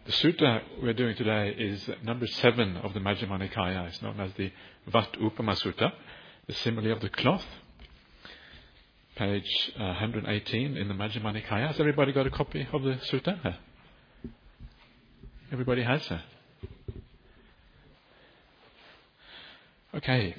The sutta we're doing today is number 7 of the Majjhima Nikaya. It's known as the Vat Upama Sutta, the simile of the cloth. Page 118 in the Majjhima Nikaya. Has everybody got a copy of the sutta? Everybody has? Okay.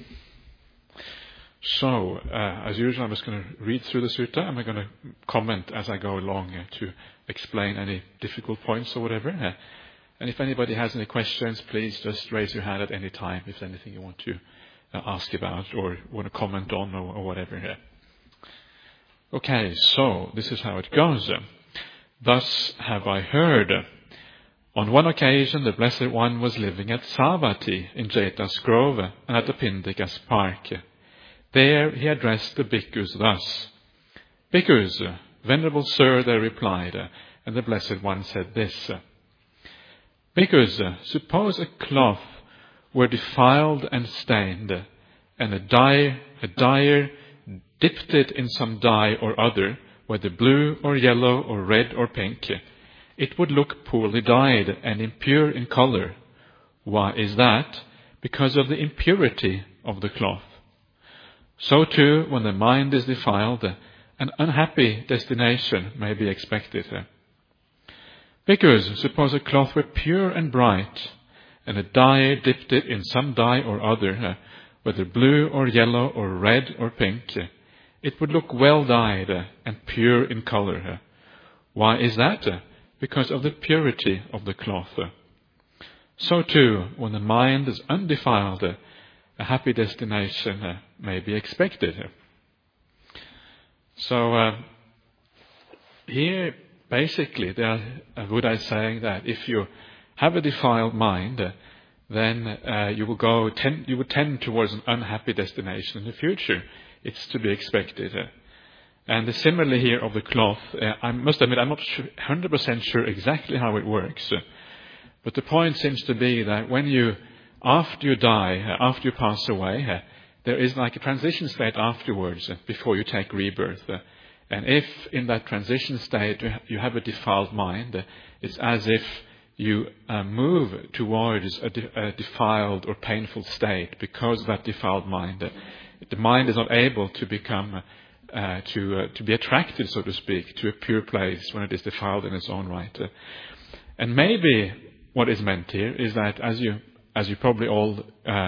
So, as usual, I'm just going to read through the sutta and I'm going to comment as I go along to explain any difficult points or whatever. And if anybody has any questions, please just raise your hand at any time if there's anything you want to ask about or want to comment on or whatever. Okay, so this is how it goes. Thus have I heard. On one occasion, the Blessed One was living at Savatthi in Jeta's Grove and at the Pindikas Park. There he addressed the bhikkhus thus. Bhikkhus, Venerable Sir, they replied, and the Blessed One said this. Bhikkhus, suppose a cloth were defiled and stained, and a dyer dipped it in some dye or other, whether blue or yellow or red or pink. It would look poorly dyed and impure in color. Why is that? Because of the impurity of the cloth. So too, when the mind is defiled, an unhappy destination may be expected. Bhikkhus, suppose a cloth were pure and bright, and a dyer dipped it in some dye or other, whether blue or yellow or red or pink. It would look well dyed and pure in color. Why is that? Because of the purity of the cloth. So too, when the mind is undefiled, a happy destination may be expected. So here, basically, Buddha is saying that if you have a defiled mind, then you would tend towards an unhappy destination in the future. It's to be expected. And the simile here of the cloth, I must admit, I'm not 100% sure exactly how it works. But the point seems to be that after you die, after you pass away, there is like a transition state afterwards before you take rebirth. And if in that transition state you have a defiled mind, it's as if you move towards a defiled or painful state because of that defiled mind. The mind is not able to become, to be attracted, so to speak, to a pure place when it is defiled in its own right. And maybe what is meant here is that as you probably all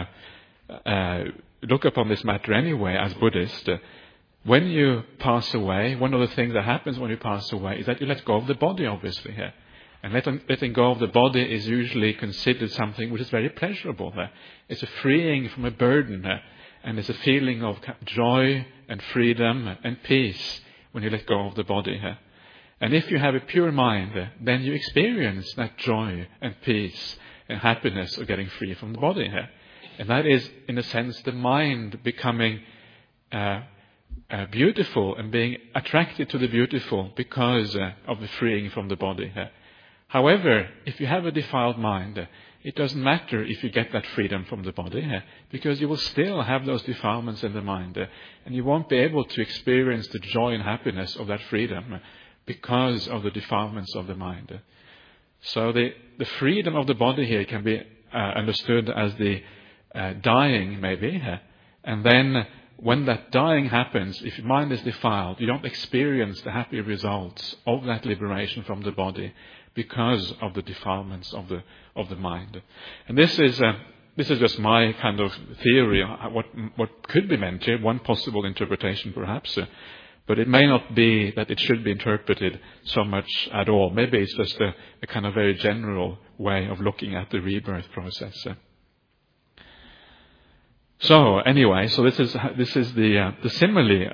look upon this matter anyway as Buddhists, when you pass away, one of the things that happens when you pass away is that you let go of the body, obviously. And letting go of the body is usually considered something which is very pleasurable. It's a freeing from a burden, and it's a feeling of joy and freedom and peace when you let go of the body. And if you have a pure mind, then you experience that joy and peace and happiness of getting free from the body. And that is, in a sense, the mind becoming beautiful and being attracted to the beautiful because of the freeing from the body. However, if you have a defiled mind, it doesn't matter if you get that freedom from the body, because you will still have those defilements in the mind, and you won't be able to experience the joy and happiness of that freedom because of the defilements of the mind. So the freedom of the body here can be understood as the dying, maybe, and then when that dying happens, if your mind is defiled, you don't experience the happy results of that liberation from the body because of the defilements of the mind. And this is just my kind of theory, what could be meant here, one possible interpretation perhaps, but it may not be that it should be interpreted so much at all. Maybe it's just a kind of very general way of looking at the rebirth process. So anyway, so this is the simile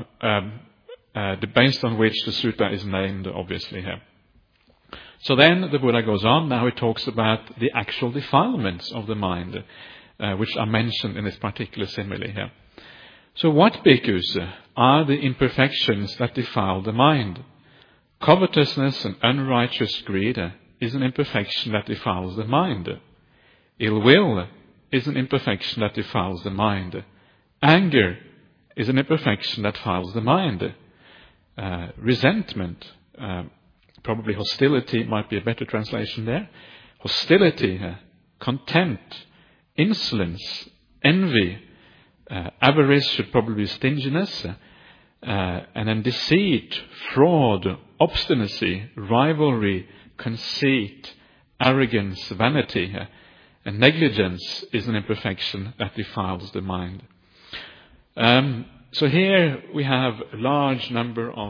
based on which the sutta is named, obviously here. So then the Buddha goes on. Now he talks about the actual defilements of the mind, which are mentioned in this particular simile here. So what, bhikkhus, are the imperfections that defile the mind? Covetousness and unrighteous greed is an imperfection that defiles the mind. Ill will is an imperfection that defiles the mind. Anger is an imperfection that defiles the mind. Resentment, probably hostility might be a better translation there. Hostility, contempt, insolence, envy, avarice should probably be stinginess, and then deceit, fraud, obstinacy, rivalry, conceit, arrogance, vanity, and negligence is an imperfection that defiles the mind. So here we have a large number of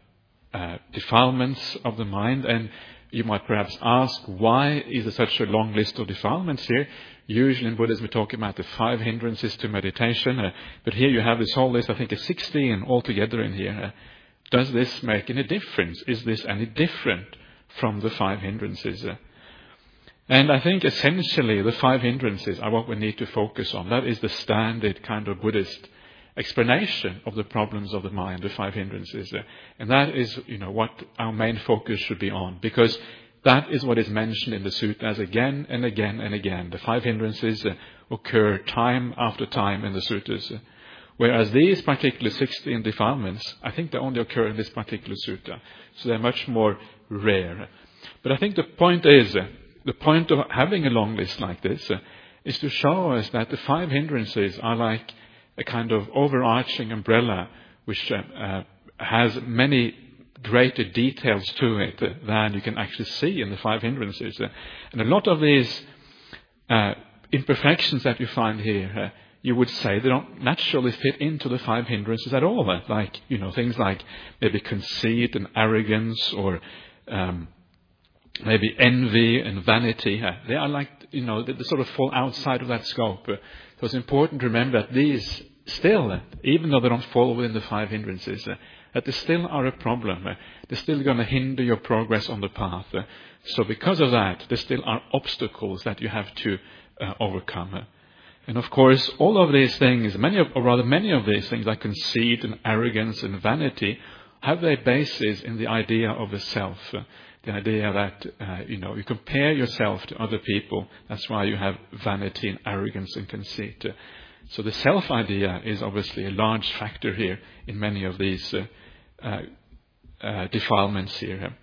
defilements of the mind, and you might perhaps ask, why is there such a long list of defilements here? Usually in Buddhism we talk about the 5 hindrances to meditation, but here you have this whole list, I think it's 16 altogether in here. Does this make any difference? Is this any different from the 5 hindrances? And I think essentially the 5 hindrances are what we need to focus on. That is the standard kind of Buddhist explanation of the problems of the mind, the 5 hindrances. And that is, what our main focus should be on, because that is what is mentioned in the sutras again and again and again. The 5 hindrances occur time after time in the sutras. Whereas these particular 16 defilements, I think they only occur in this particular sutta. So they're much more rare. But I think the point of having a long list like this is to show us that the 5 hindrances are like a kind of overarching umbrella which has many greater details to it than you can actually see in the 5 hindrances. And a lot of these imperfections that you find here, you would say they don't naturally fit into the 5 hindrances at all. Like, things like maybe conceit and arrogance, or maybe envy and vanity. They are like, they sort of fall outside of that scope. So it's important to remember that these still, even though they don't fall within the 5 hindrances, that they still are a problem. They're still going to hinder your progress on the path. So because of that, there still are obstacles that you have to overcome. And of course, all of these things, many of these things like conceit and arrogance and vanity, have their basis in the idea of the self. The idea that, you compare yourself to other people. That's why you have vanity and arrogance and conceit. So the self idea is obviously a large factor here in many of these defilements here.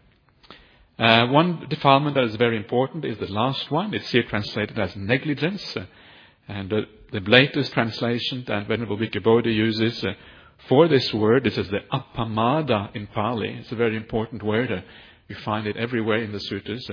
One defilement that is very important is the last one. It's here translated as negligence. And the latest translation that Venerable Bhikkhu Bodhi uses for this word, this is the appamada in Pali. It's a very important word. You find it everywhere in the sutras.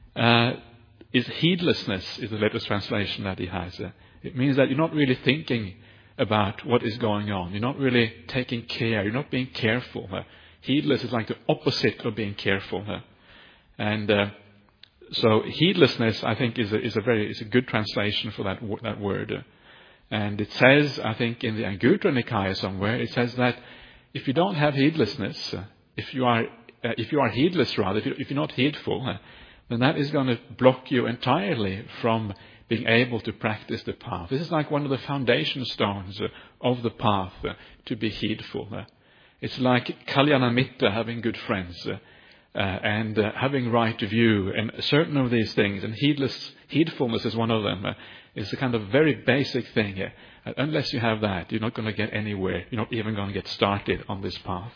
Is heedlessness is the latest translation that he has. It means that you're not really thinking about what is going on. You're not really taking care. You're not being careful. Heedless is like the opposite of being careful. And so heedlessness, I think, is a good translation for that word. And it says, I think, in the Anguttara Nikaya somewhere, it says that if you don't have heedlessness, if you are heedless rather, if you're not heedful, then that is going to block you entirely from being able to practice the path. This is like one of the foundation stones of the path, to be heedful. It's like kalyanamitta, having good friends, and having right view, and certain of these things, and heedfulness is one of them. It's a kind of very basic thing. Unless you have that, you're not going to get anywhere. You're not even going to get started on this path.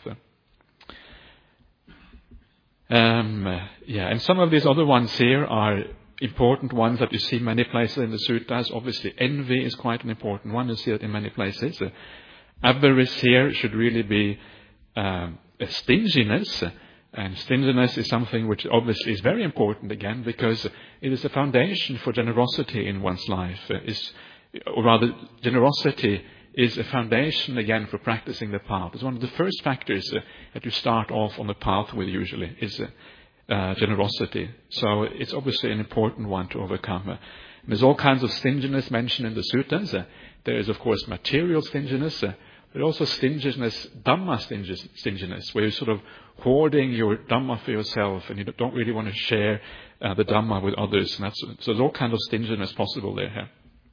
And some of these other ones here are important ones that you see many places in the sutras. Obviously, envy is quite an important one. You see it in many places. Avarice here should really be a stinginess. And stinginess is something which obviously is very important again, because it is a foundation for generosity in one's life. Generosity is a foundation again for practicing the path. It's one of the first factors that you start off on the path with usually, is generosity. So it's obviously an important one to overcome. There's all kinds of stinginess mentioned in the sutras. There is, of course, material stinginess, but also stinginess, Dhamma stinginess, where you're sort of hoarding your Dhamma for yourself and you don't really want to share the Dhamma with others. And so there's all kinds of stinginess possible there.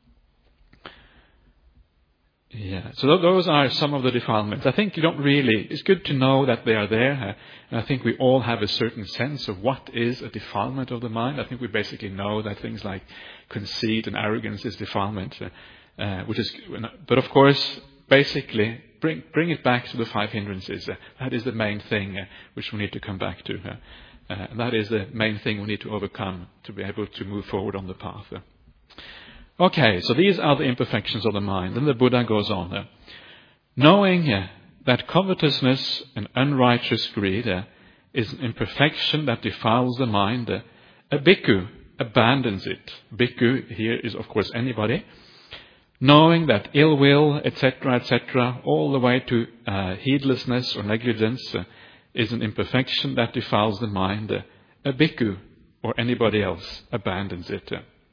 Yeah, so those are some of the defilements. I think it's good to know that they are there. And I think we all have a certain sense of what is a defilement of the mind. I think we basically know that things like conceit and arrogance is defilement, but of course, basically, bring it back to the 5 hindrances. That is the main thing which we need to come back to. And that is the main thing we need to overcome to be able to move forward on the path. Okay, so these are the imperfections of the mind. Then the Buddha goes on. Knowing that covetousness and unrighteous greed is an imperfection that defiles the mind, a bhikkhu abandons it. Bhikkhu here is, of course, anybody. Knowing that ill will, etc., all the way to heedlessness or negligence is an imperfection that defiles the mind, a bhikkhu or anybody else abandons it.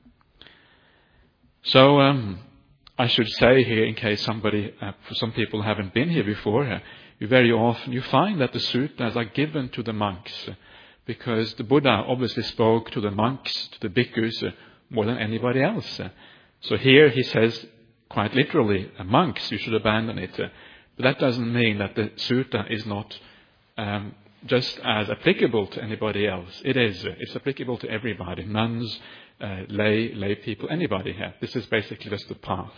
So I should say here, in case some people haven't been here before, very often you find that the suttas are given to the monks, because the Buddha obviously spoke to the monks, to the bhikkhus, more than anybody else. So here he says, quite literally, monks, you should abandon it. But that doesn't mean that the sutta is not just as applicable to anybody else. It is. It's applicable to everybody. Nuns, lay people, anybody here. This is basically just the path.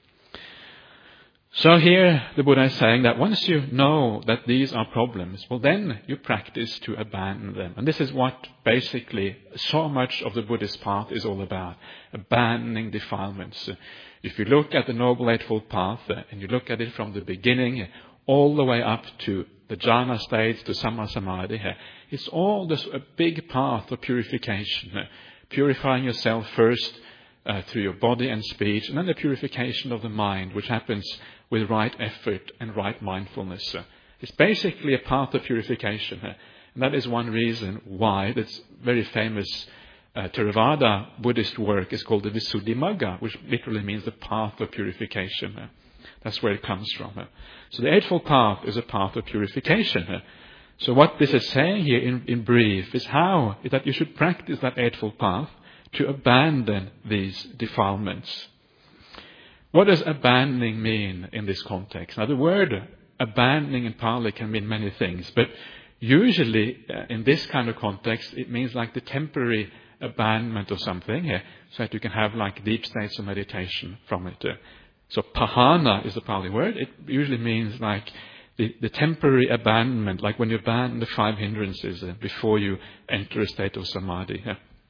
So here the Buddha is saying that once you know that these are problems, well then you practice to abandon them. And this is what basically so much of the Buddhist path is all about. Abandoning defilements. If you look at the Noble Eightfold Path and you look at it from the beginning all the way up to the jhana states, to Samma Samadhi, it's all this a big path of purification. Purifying yourself first through your body and speech, and then the purification of the mind, which happens with right effort and right mindfulness. It's basically a path of purification. And that is one reason why this very famous Theravada Buddhist work is called the Visuddhimagga, which literally means the path of purification. That's where it comes from. So the Eightfold Path is a path of purification. So what this is saying here in brief is how that you should practice that Eightfold Path to abandon these defilements. What does abandoning mean in this context? Now the word abandoning in Pali can mean many things, but usually in this kind of context it means like the temporary abandonment of something, so that you can have like deep states of meditation from it. So pahana is the Pali word. It usually means like the temporary abandonment, like when you abandon the 5 hindrances before you enter a state of samadhi.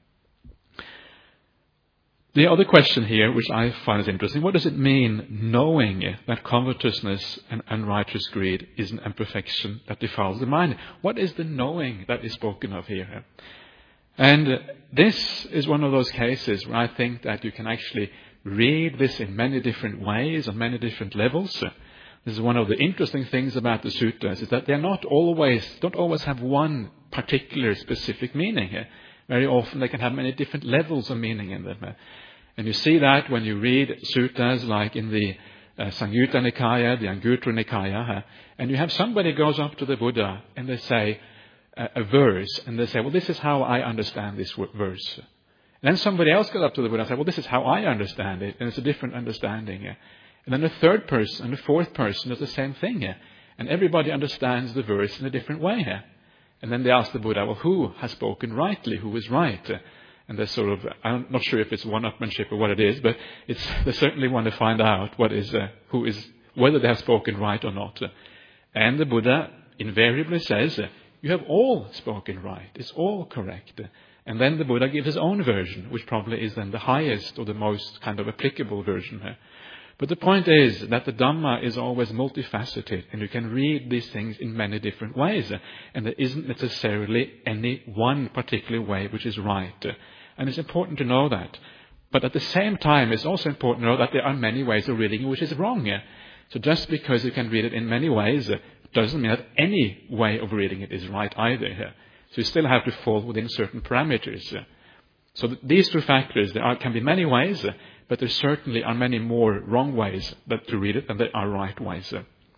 The other question here, which I find is interesting, what does it mean knowing that covetousness and unrighteous greed is an imperfection that defiles the mind? What is the knowing that is spoken of here? And this is one of those cases where I think that you can actually read this in many different ways, on many different levels. This is one of the interesting things about the suttas, is that they don't always have one particular specific meaning. Very often they can have many different levels of meaning in them. And you see that when you read suttas like in the Samyutta Nikaya, the Anguttara Nikaya, and you have somebody goes up to the Buddha and they say a verse, and they say, well, this is how I understand this verse. And then somebody else goes up to the Buddha and says, well, this is how I understand it, and it's a different understanding. And then the third person and the fourth person does the same thing. And everybody understands the verse in a different way. And then they ask the Buddha, well, who has spoken rightly? Who is right? And they're sort of, I'm not sure if it's one-upmanship or what it is, but they certainly want to find out whether they have spoken right or not. And the Buddha invariably says, you have all spoken right. It's all correct. And then the Buddha gives his own version, which probably is then the highest or the most kind of applicable version. But the point is that the Dhamma is always multifaceted, and you can read these things in many different ways. And there isn't necessarily any one particular way which is right. And it's important to know that. But at the same time, it's also important to know that there are many ways of reading which is wrong. So just because you can read it in many ways doesn't mean that any way of reading it is right either. So you still have to fall within certain parameters. So these two factors, can be many ways, but there certainly are many more wrong ways to read it than there are right ways.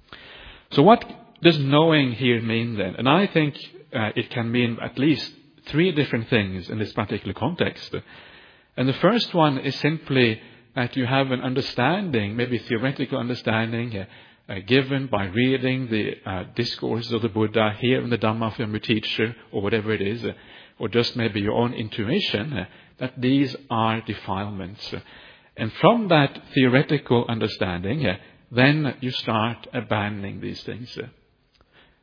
So what does knowing here mean then? And I think it can mean at least 3 different things in this particular context. And the first one is simply that you have an understanding, maybe theoretical understanding, given by reading the discourses of the Buddha, hearing the Dhamma from your teacher, or whatever it is, or just maybe your own intuition, that these are defilements. And from that theoretical understanding, then you start abandoning these things.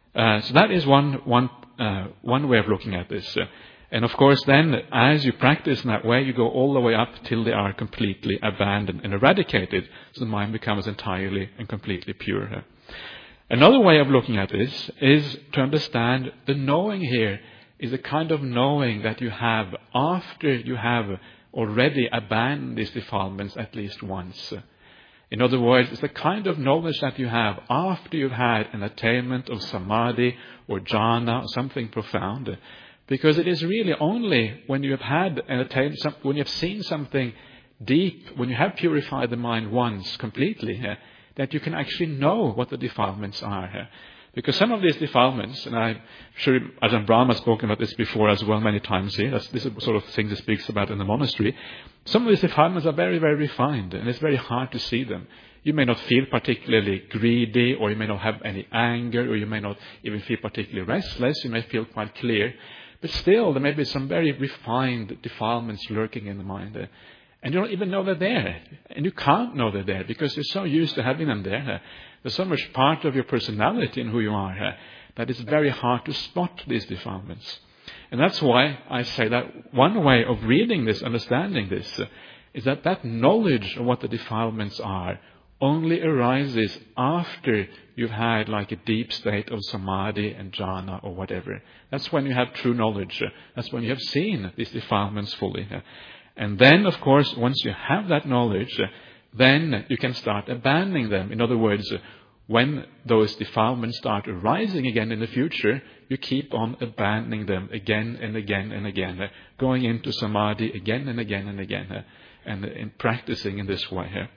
So that is one way of looking at this. And of course, then, as you practice in that way, you go all the way up till they are completely abandoned and eradicated, so the mind becomes entirely and completely pure. Another way of looking at this is to understand the knowing here is a kind of knowing that you have after you have already abandoned these defilements at least once. In other words, it's the kind of knowledge that you have after you've had an attainment of samadhi or jhana or something profound. Because it is really only when you have had an attainment, when you have seen something deep, when you have purified the mind once completely, that you can actually know what the defilements are. Because some of these defilements, and I'm sure Ajahn Brahm has spoken about this before as well many times here, this is the sort of thing he speaks about in the monastery. Some of these defilements are very, very refined, and it's very hard to see them. You may not feel particularly greedy, or you may not have any anger, or you may not even feel particularly restless. You may feel quite clear. But still, there may be some very refined defilements lurking in the mind. And you don't even know they're there. And you can't know they're there because you're so used to having them there. There's so much part of your personality in who you are that it's very hard to spot these defilements. And that's why I say that one way of reading this, understanding this, is that knowledge of what the defilements are only arises after you've had like a deep state of samadhi and jhana or whatever. That's when you have true knowledge. That's when you have seen these defilements fully. And then, of course, once you have that knowledge, then you can start abandoning them. In other words, when those defilements start arising again in the future, you keep on abandoning them again and again and again, going into samadhi again and again and again, and practicing in this way.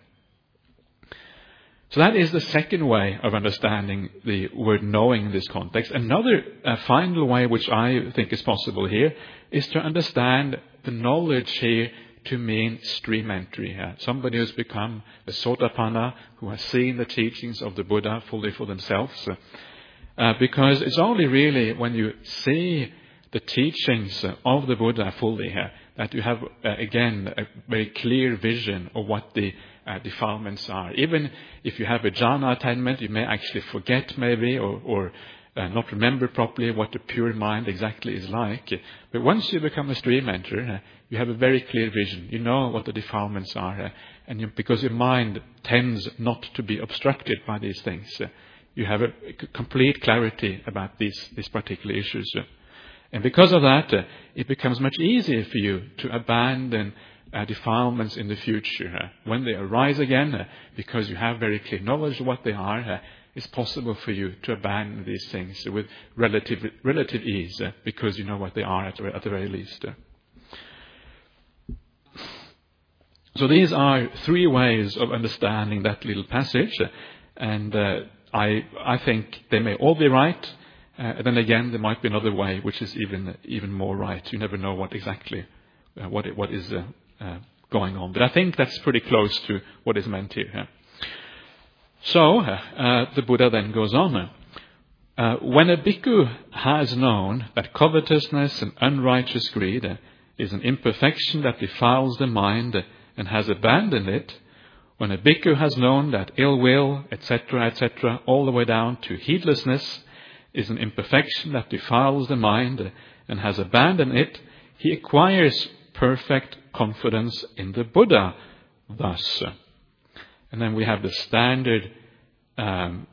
So that is the second way of understanding the word knowing in this context. Another final way which I think is possible here is to understand the knowledge here to mean stream entry. Somebody who's become a Sotapanna, who has seen the teachings of the Buddha fully for themselves. Because it's only really when you see the teachings of the Buddha fully that you have, again, a very clear vision of what the defilements are. Even if you have a jhana attainment, you may actually forget maybe or not remember properly what the pure mind exactly is like. But once you become a stream enter, you have a very clear vision. You know what the defilements are. Because your mind tends not to be obstructed by these things, you have a complete clarity about these particular issues. And because of that, it becomes much easier for you to abandon defilements in the future. When they arise again, because you have very clear knowledge of what they are, it's possible for you to abandon these things with relative ease, because you know what they are at the very least. So these are three ways of understanding that little passage, and I think they may all be right. And then again, there might be another way which is even more right. You never know what exactly what is going on. But I think that's pretty close to what is meant here. So the Buddha then goes on. When a bhikkhu has known that covetousness and unrighteous greed is an imperfection that defiles the mind and has abandoned it, when a bhikkhu has known that ill will, etc., etc., all the way down to heedlessness is an imperfection that defiles the mind and has abandoned it, he acquires perfect confidence in the Buddha thus. And then we have the standard kind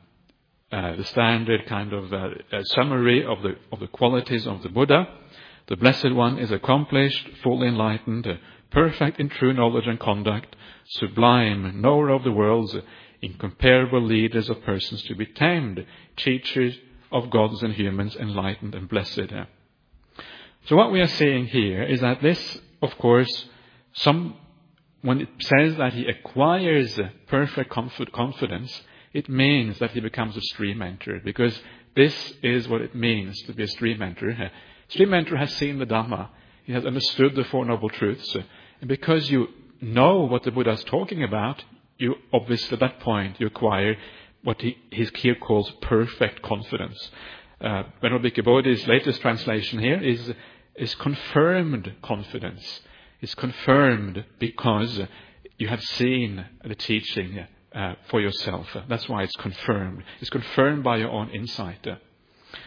of summary of the qualities of the Buddha. The Blessed One is accomplished, fully enlightened, perfect in true knowledge and conduct, sublime, knower of the worlds, incomparable leaders of persons to be tamed, teachers of gods and humans, enlightened and blessed. So what we are seeing here is that this, of course, when it says that he acquires perfect confidence, it means that he becomes a stream enter, because this is what it means to be a stream enter. Stream enter has seen the Dhamma. He has understood the Four Noble Truths. And because you know what the Buddha is talking about, you obviously at that point you acquire what he here calls perfect confidence. Venerable Bhikkhu Bodhi's latest translation here is confirmed confidence. It's confirmed because you have seen the teaching for yourself. That's why it's confirmed. It's confirmed by your own insight.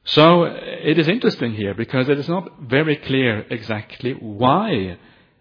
So it is interesting here because it is not very clear exactly why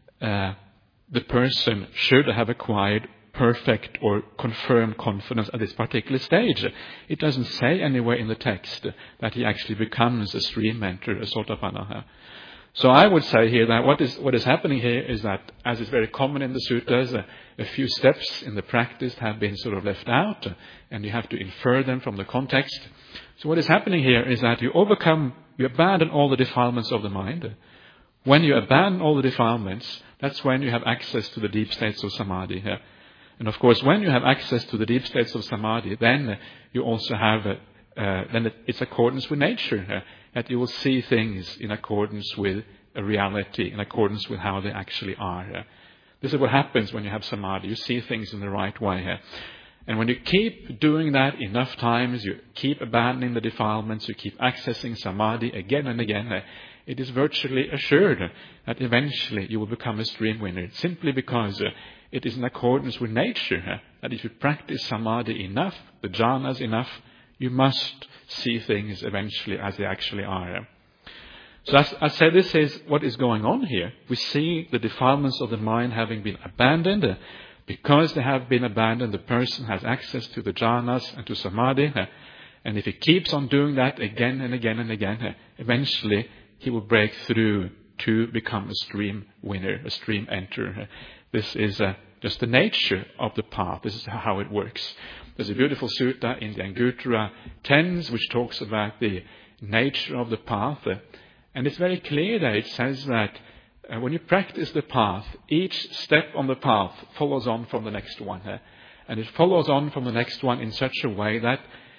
the person should have acquired perfect or confirmed confidence at this particular stage. It doesn't say anywhere in the text that he actually becomes a stream mentor, a sotapanna. So I would say here that what is happening here is that, as is very common in the suttas, a few steps in the practice have been sort of left out, and you have to infer them from the context. So what is happening here is that you abandon all the defilements of the mind. When you abandon all the defilements, that's when you have access to the deep states of samadhi. And of course, when you have access to the deep states of samadhi, then you also have then it's accordance with nature, that you will see things in accordance with a reality, in accordance with how they actually are. This is what happens when you have samadhi. You see things in the right way. And when you keep doing that enough times, you keep abandoning the defilements, you keep accessing samadhi again and again, it is virtually assured that eventually you will become a stream winner, simply because it is in accordance with nature, that if you practice samadhi enough, the jhanas enough, you must see things eventually as they actually are. So as I say, this is what is going on here. We see the defilements of the mind having been abandoned. Because they have been abandoned, the person has access to the jhanas and to samadhi. And if he keeps on doing that again and again and again, eventually he will break through to become a stream winner, a stream enter. This is just the nature of the path. This is how it works. There's a beautiful sutta in the Anguttara Tens which talks about the nature of the path. And it's very clear that it says that when you practice the path, each step on the path follows on from the next one. And it follows on from the next one in such a way that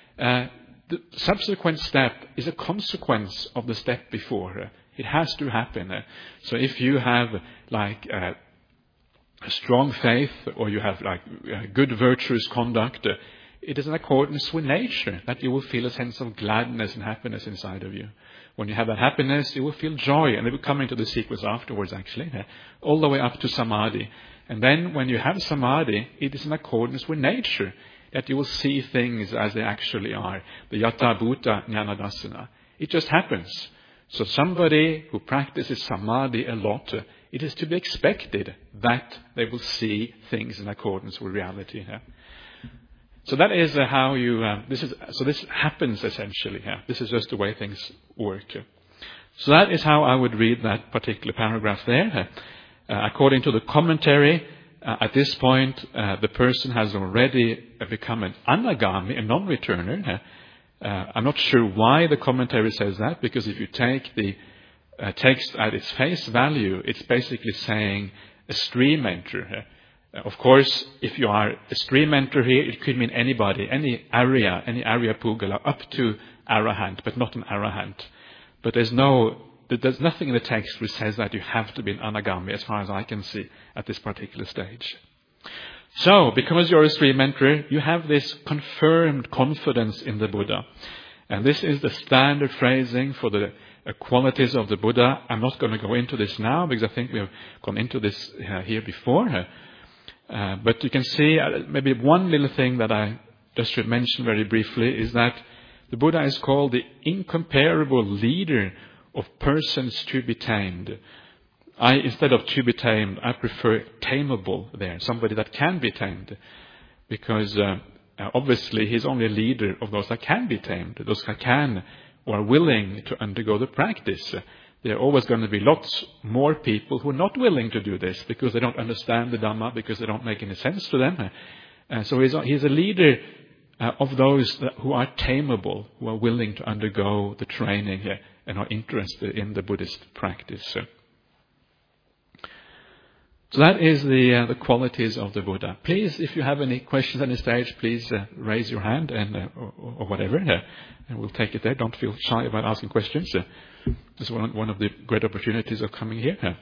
the subsequent step is a consequence of the step before. It has to happen. So if you have a strong faith, or you have good virtuous conduct, it is in accordance with nature that you will feel a sense of gladness and happiness inside of you. When you have that happiness, you will feel joy, and it will come into the sequence afterwards, actually, all the way up to samadhi. And then when you have samadhi, it is in accordance with nature that you will see things as they actually are. The yata bhuta jnana dassana. It just happens. So somebody who practices samadhi a lot, it is to be expected that they will see things in accordance with reality. So that is how you. This happens essentially. This is just the way things work. So that is how I would read that particular paragraph there. According to the commentary, at this point, the person has already become an anagami, a non-returner. I'm not sure why the commentary says that, because if you take the text at its face value, it's basically saying a stream enter. Of course, if you are a stream enter here, it could mean anybody, any Arya Pugala, up to Arahant, but not an Arahant. But there's nothing in the text which says that you have to be an Anagami, as far as I can see at this particular stage. So, because you're a stream enter, you have this confirmed confidence in the Buddha. And this is the standard phrasing for the qualities of the Buddha. I'm not going to go into this now, because I think we have gone into this here before. But you can see maybe one little thing that I just should mention very briefly is that the Buddha is called the incomparable leader of persons to be tamed. Instead of to be tamed, I prefer tameable there, somebody that can be tamed. Because obviously he's only a leader of those that can be tamed, those that can or are willing to undergo the practice. There are always going to be lots more people who are not willing to do this because they don't understand the Dhamma, because they don't make any sense to them. So he's a leader of those who are tameable, who are willing to undergo the training and are interested in the Buddhist practice. So that is the qualities of the Buddha. Please, if you have any questions at this stage, please raise your hand or whatever, and we'll take it there. Don't feel shy about asking questions. This is one of the great opportunities of coming here.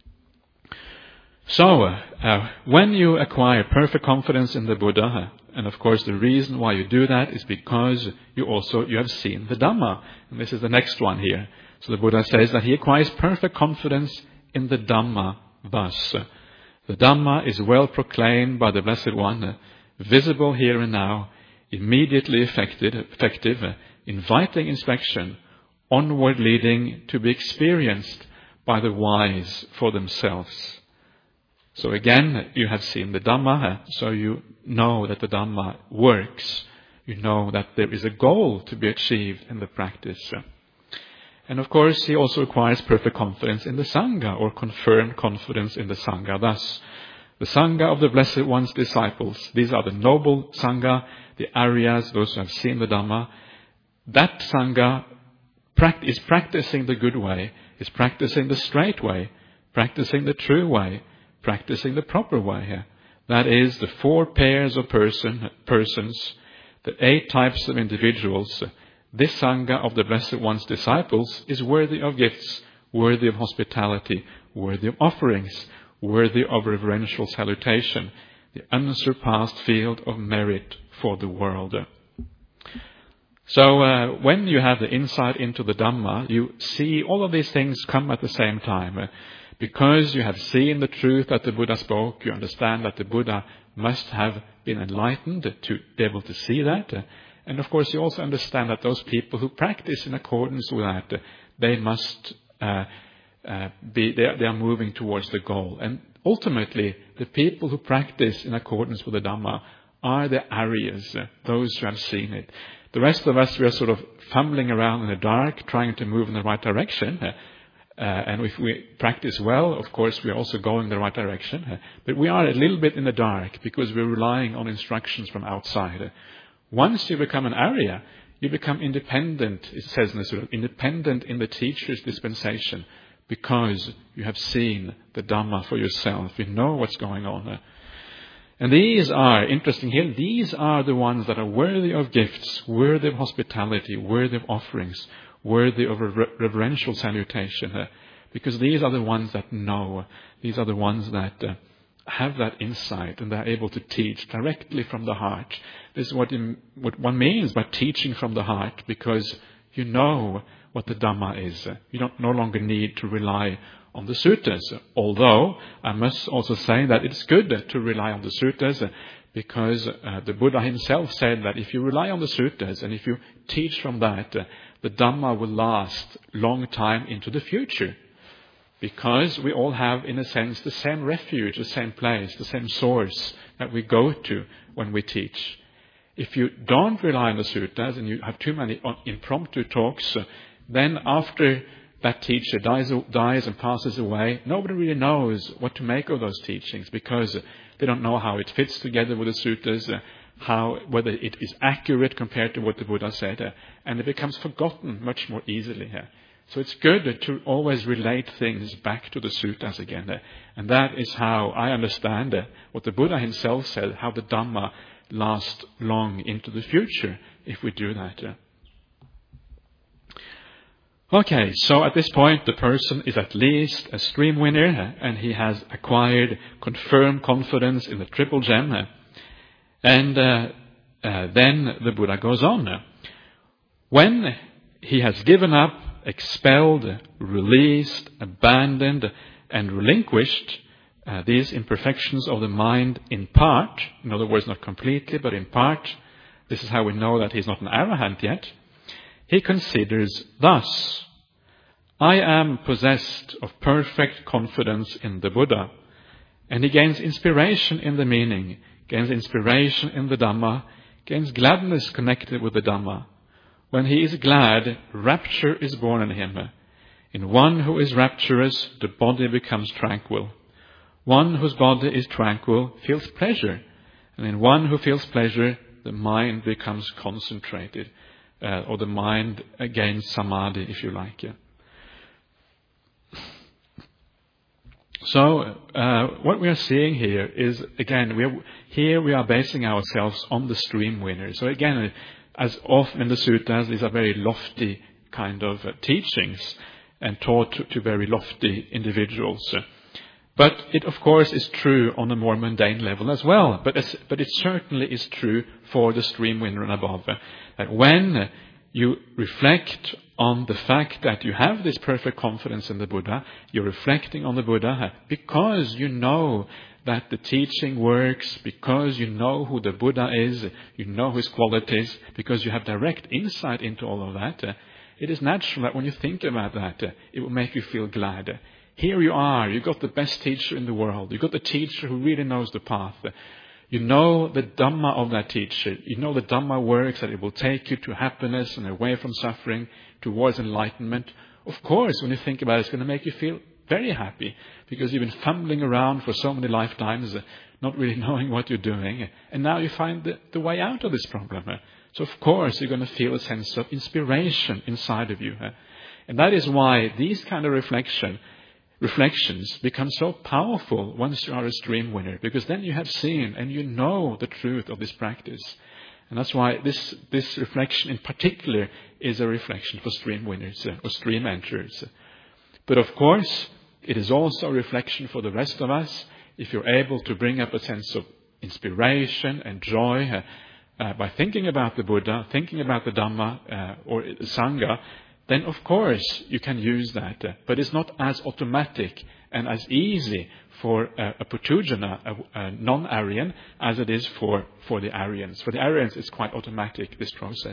So, when you acquire perfect confidence in the Buddha, and of course the reason why you do that is because you have seen the Dhamma. And this is the next one here. So the Buddha says that he acquires perfect confidence in the Dhamma thus. The Dhamma is well proclaimed by the Blessed One, visible here and now, immediately effective, inviting inspection, onward leading to be experienced by the wise for themselves. So again, you have seen the Dhamma, so you know that the Dhamma works. You know that there is a goal to be achieved in the practice. And of course, he also requires perfect confidence in the Sangha, or confirmed confidence in the Sangha. Thus, the Sangha of the Blessed One's disciples, these are the noble Sangha, the Aryas, those who have seen the Dhamma. That Sangha is practicing the good way, is practicing the straight way, practicing the true way, practicing the proper way. That is, the 4 pairs of persons, the 8 types of individuals. This Sangha of the Blessed One's disciples is worthy of gifts, worthy of hospitality, worthy of offerings, worthy of reverential salutation, the unsurpassed field of merit for the world. So when you have the insight into the Dhamma, you see all of these things come at the same time. Because you have seen the truth that the Buddha spoke, you understand that the Buddha must have been enlightened to be able to see that. And of course you also understand that those people who practice in accordance with that, they must they are moving towards the goal. And ultimately, the people who practice in accordance with the Dhamma are the Aryas, those who have seen it. The rest of us, we are sort of fumbling around in the dark, trying to move in the right direction. And if we practice well, of course, we are also going in the right direction. But we are a little bit in the dark because we're relying on instructions from outside. Once you become an Arya, you become independent, it says in the Sutta, independent in the teacher's dispensation, because you have seen the Dhamma for yourself. You know what's going on. And these are, interesting here, these are the ones that are worthy of gifts, worthy of hospitality, worthy of offerings, worthy of reverential salutation. Because these are the ones that know. These are the ones that have that insight, and they're able to teach directly from the heart. This is what one means by teaching from the heart, because you know what the Dhamma is. You don't no longer need to rely on the suttas. Although, I must also say that it's good to rely on the suttas, because the Buddha himself said that if you rely on the suttas and if you teach from that, the Dhamma will last long time into the future. Because we all have, in a sense, the same refuge, the same place, the same source that we go to when we teach. If you don't rely on the suttas and you have too many impromptu talks, then after that teacher dies and passes away, nobody really knows what to make of those teachings, because they don't know how it fits together with the suttas, whether it is accurate compared to what the Buddha said, and it becomes forgotten much more easily. So it's good to always relate things back to the suttas again. And that is how I understand what the Buddha himself said, how the Dhamma lasts long into the future if we do that. Okay, so at this point the person is at least a stream winner, and he has acquired confirmed confidence in the triple gem. And then the Buddha goes on. When he has given up, expelled, released, abandoned, and relinquished these imperfections of the mind in part, in other words, not completely, but in part, this is how we know that he's not an arahant yet, he considers thus: I am possessed of perfect confidence in the Buddha. And he gains inspiration in the meaning, gains inspiration in the Dhamma, gains gladness connected with the Dhamma. When he is glad, rapture is born in him. In one who is rapturous, the body becomes tranquil. One whose body is tranquil feels pleasure. And in one who feels pleasure, the mind becomes concentrated. Or the mind gains samadhi, if you like. So, what we are seeing here is, again, we are basing ourselves on the stream winner. So again, as often in the suttas, these are very lofty kind of teachings and taught to very lofty individuals. But it, of course, is true on a more mundane level as well. But it certainly is true for the stream winner and above. That when you reflect on the fact that you have this perfect confidence in the Buddha, you're reflecting on the Buddha because you know that the teaching works, because you know who the Buddha is, you know his qualities, because you have direct insight into all of that, It is natural that when you think about that, it will make you feel glad. Here you are, you've got the best teacher in the world. You've got the teacher who really knows the path. You know the Dhamma of that teacher. You know the Dhamma works, that it will take you to happiness and away from suffering, towards enlightenment. Of course, when you think about it, it's going to make you feel very happy, because you've been fumbling around for so many lifetimes, not really knowing what you're doing, and now you find the way out of this problem. So of course you're going to feel a sense of inspiration inside of you. And that is why these kind of reflections become so powerful once you are a stream winner, because then you have seen and you know the truth of this practice. And that's why this reflection in particular is a reflection for stream winners or stream enterers. But of course, it is also a reflection for the rest of us. If you're able to bring up a sense of inspiration and joy by thinking about the Buddha, thinking about the Dhamma or the Sangha, then of course you can use that. But it's not as automatic and as easy for a Putujana, a non-Aryan, as it is for the Aryans. For the Aryans, it's quite automatic, this process.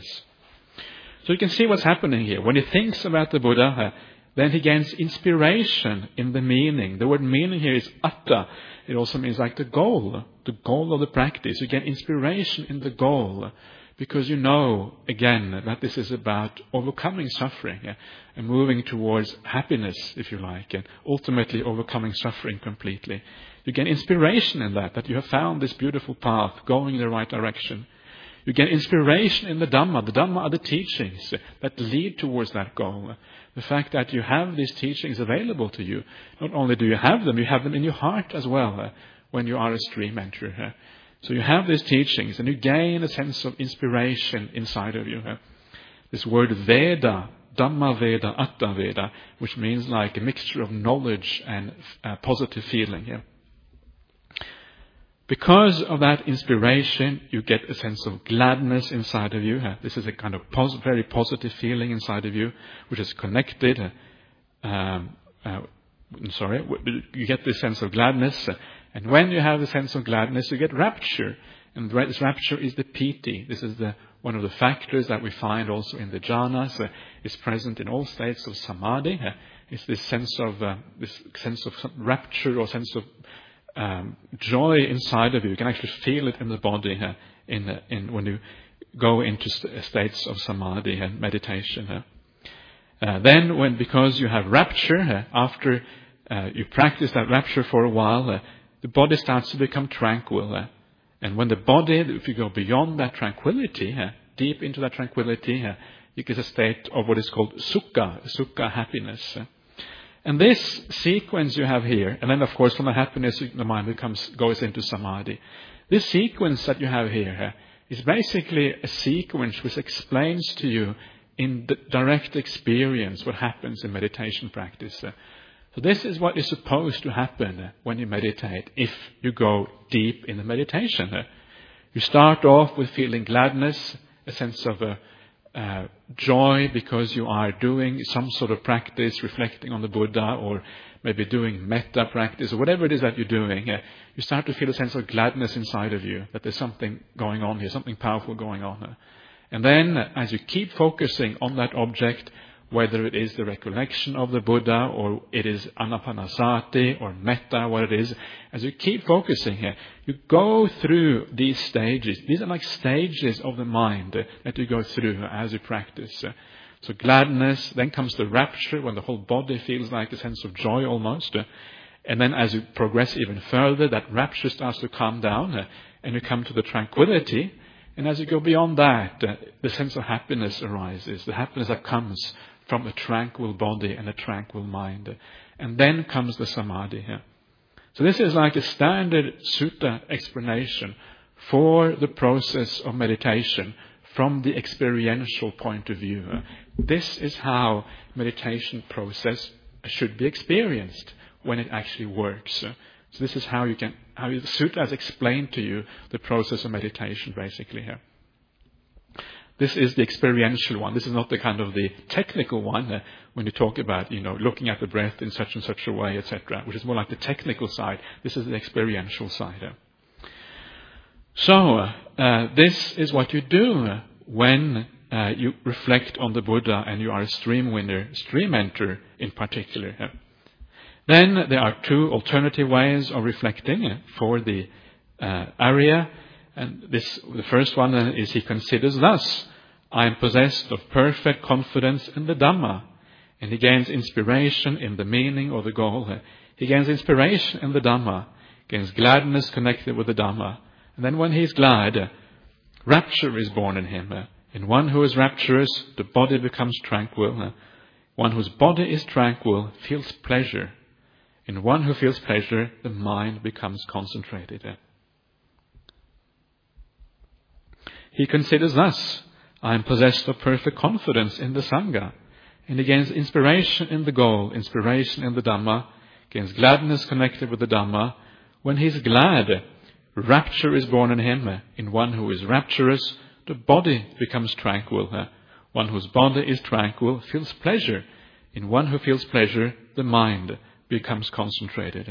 So you can see what's happening here. When he thinks about the Buddha, then he gains inspiration in the meaning. The word meaning here is atta. It also means like the goal of the practice. You get inspiration in the goal, because you know, again, that this is about overcoming suffering and moving towards happiness, if you like, and ultimately overcoming suffering completely. You get inspiration in that you have found this beautiful path going in the right direction. You get inspiration in the Dhamma. The Dhamma are the teachings that lead towards that goal. The fact that you have these teachings available to you, not only do you have them in your heart as well when you are a stream enterer. So you have these teachings and you gain a sense of inspiration inside of you. This word Veda, Dhamma Veda, Atta Veda, which means like a mixture of knowledge and positive feeling. Because of that inspiration, you get a sense of gladness inside of you. This is a kind of very positive feeling inside of you, which is connected. You get this sense of gladness. And when you have a sense of gladness, you get rapture. And this rapture is the piti. This is one of the factors that we find also in the jhanas. It's present in all states of samadhi. It's this sense of rapture or sense of joy inside of you. You can actually feel it in the body when you go into states of samadhi and meditation. Then, because you have rapture, after you practice that rapture for a while, the body starts to become tranquil. And when the body, if you go beyond that tranquility, deep into that tranquility, you get a state of what is called sukha happiness. And this sequence you have here, and then of course from the happiness the mind goes into samadhi. This sequence that you have here is basically a sequence which explains to you in the direct experience what happens in meditation practice. So this is what is supposed to happen when you meditate, if you go deep in the meditation. You start off with feeling gladness, a sense of joy because you are doing some sort of practice, reflecting on the Buddha, or maybe doing metta practice, or whatever it is that you're doing. You start to feel a sense of gladness inside of you, that there's something going on here, something powerful going on. And then, as you keep focusing on that object, whether it is the recollection of the Buddha, or it is anapanasati, or metta, what it is, as you keep focusing here, you go through these stages. These are like stages of the mind that you go through as you practice. So gladness, then comes the rapture, when the whole body feels like a sense of joy almost. And then as you progress even further, that rapture starts to calm down, and you come to the tranquility. And as you go beyond that, the sense of happiness arises, the happiness that comes from a tranquil body and a tranquil mind. And then comes the samadhi. So this is like a standard sutta explanation for the process of meditation from the experiential point of view. This is how meditation process should be experienced when it actually works. So this is how the sutta has explained to you the process of meditation, basically here. This is the experiential one. This is not the kind of the technical one when you talk about, looking at the breath in such and such a way, etc., which is more like the technical side. This is the experiential side. So this is what you do when you reflect on the Buddha and you are a stream enter in particular. Then there are two alternative ways of reflecting for the Arya. And the first one is he considers thus: I am possessed of perfect confidence in the Dhamma. And he gains inspiration in the meaning or the goal. He gains inspiration in the Dhamma, gains gladness connected with the Dhamma. And then when he is glad, rapture is born in him. In one who is rapturous, the body becomes tranquil. One whose body is tranquil feels pleasure. In one who feels pleasure, the mind becomes concentrated. He considers thus: I am possessed of perfect confidence in the Sangha. And he gains inspiration in the goal, inspiration in the Dhamma, gains gladness connected with the Dhamma. When he is glad, rapture is born in him. In one who is rapturous, the body becomes tranquil. One whose body is tranquil feels pleasure. In one who feels pleasure, the mind becomes concentrated.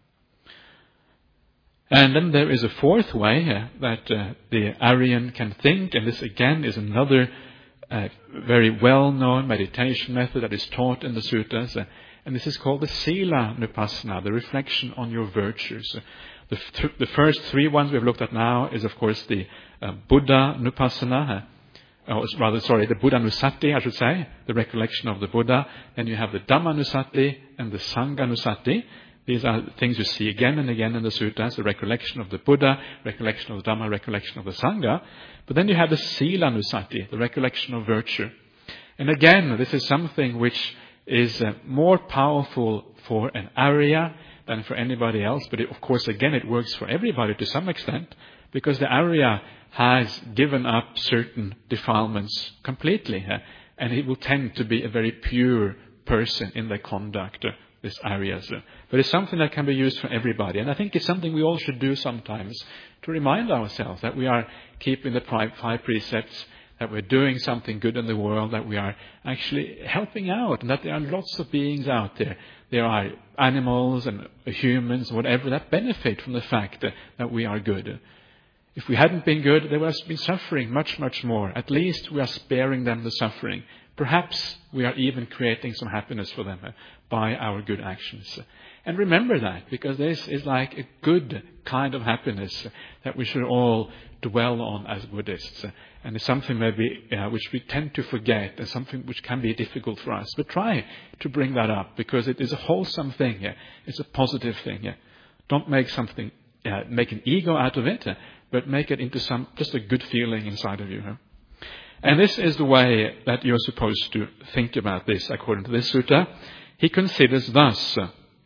And then there is a fourth way that the Aryan can think, and this again is another very well-known meditation method that is taught in the suttas, and this is called the Sila Nupassana, the reflection on your virtues. The first three ones we've looked at now is, of course, the Buddha Nupassana, the Buddha Nusati, I should say, the recollection of the Buddha. Then you have the Dhamma Nusati and the Sangha Nusati. These are things you see again and again in the suttas: the recollection of the Buddha, recollection of the Dhamma, recollection of the Sangha. But then you have the Sila Nusati, the recollection of virtue. And again, this is something which is more powerful for an Arya than for anybody else. But of course, again, it works for everybody to some extent, because the Arya has given up certain defilements completely. And he will tend to be a very pure person in their conduct, this Aryas. But it's something that can be used for everybody. And I think it's something we all should do sometimes, to remind ourselves that we are keeping the 5 precepts, that we're doing something good in the world, that we are actually helping out, and that there are lots of beings out there. There are animals and humans, whatever, that benefit from the fact that we are good. If we hadn't been good, they would have been suffering much, much more. At least we are sparing them the suffering. Perhaps we are even creating some happiness for them by our good actions. And remember that, because this is like a good kind of happiness that we should all dwell on as Buddhists. And it's something maybe which we tend to forget, and something which can be difficult for us. But try to bring that up, because it is a wholesome thing. It's a positive thing. Don't make something, make an ego out of it, but make it into just a good feeling inside of you. And this is the way that you're supposed to think about this, according to this sutta. He considers thus: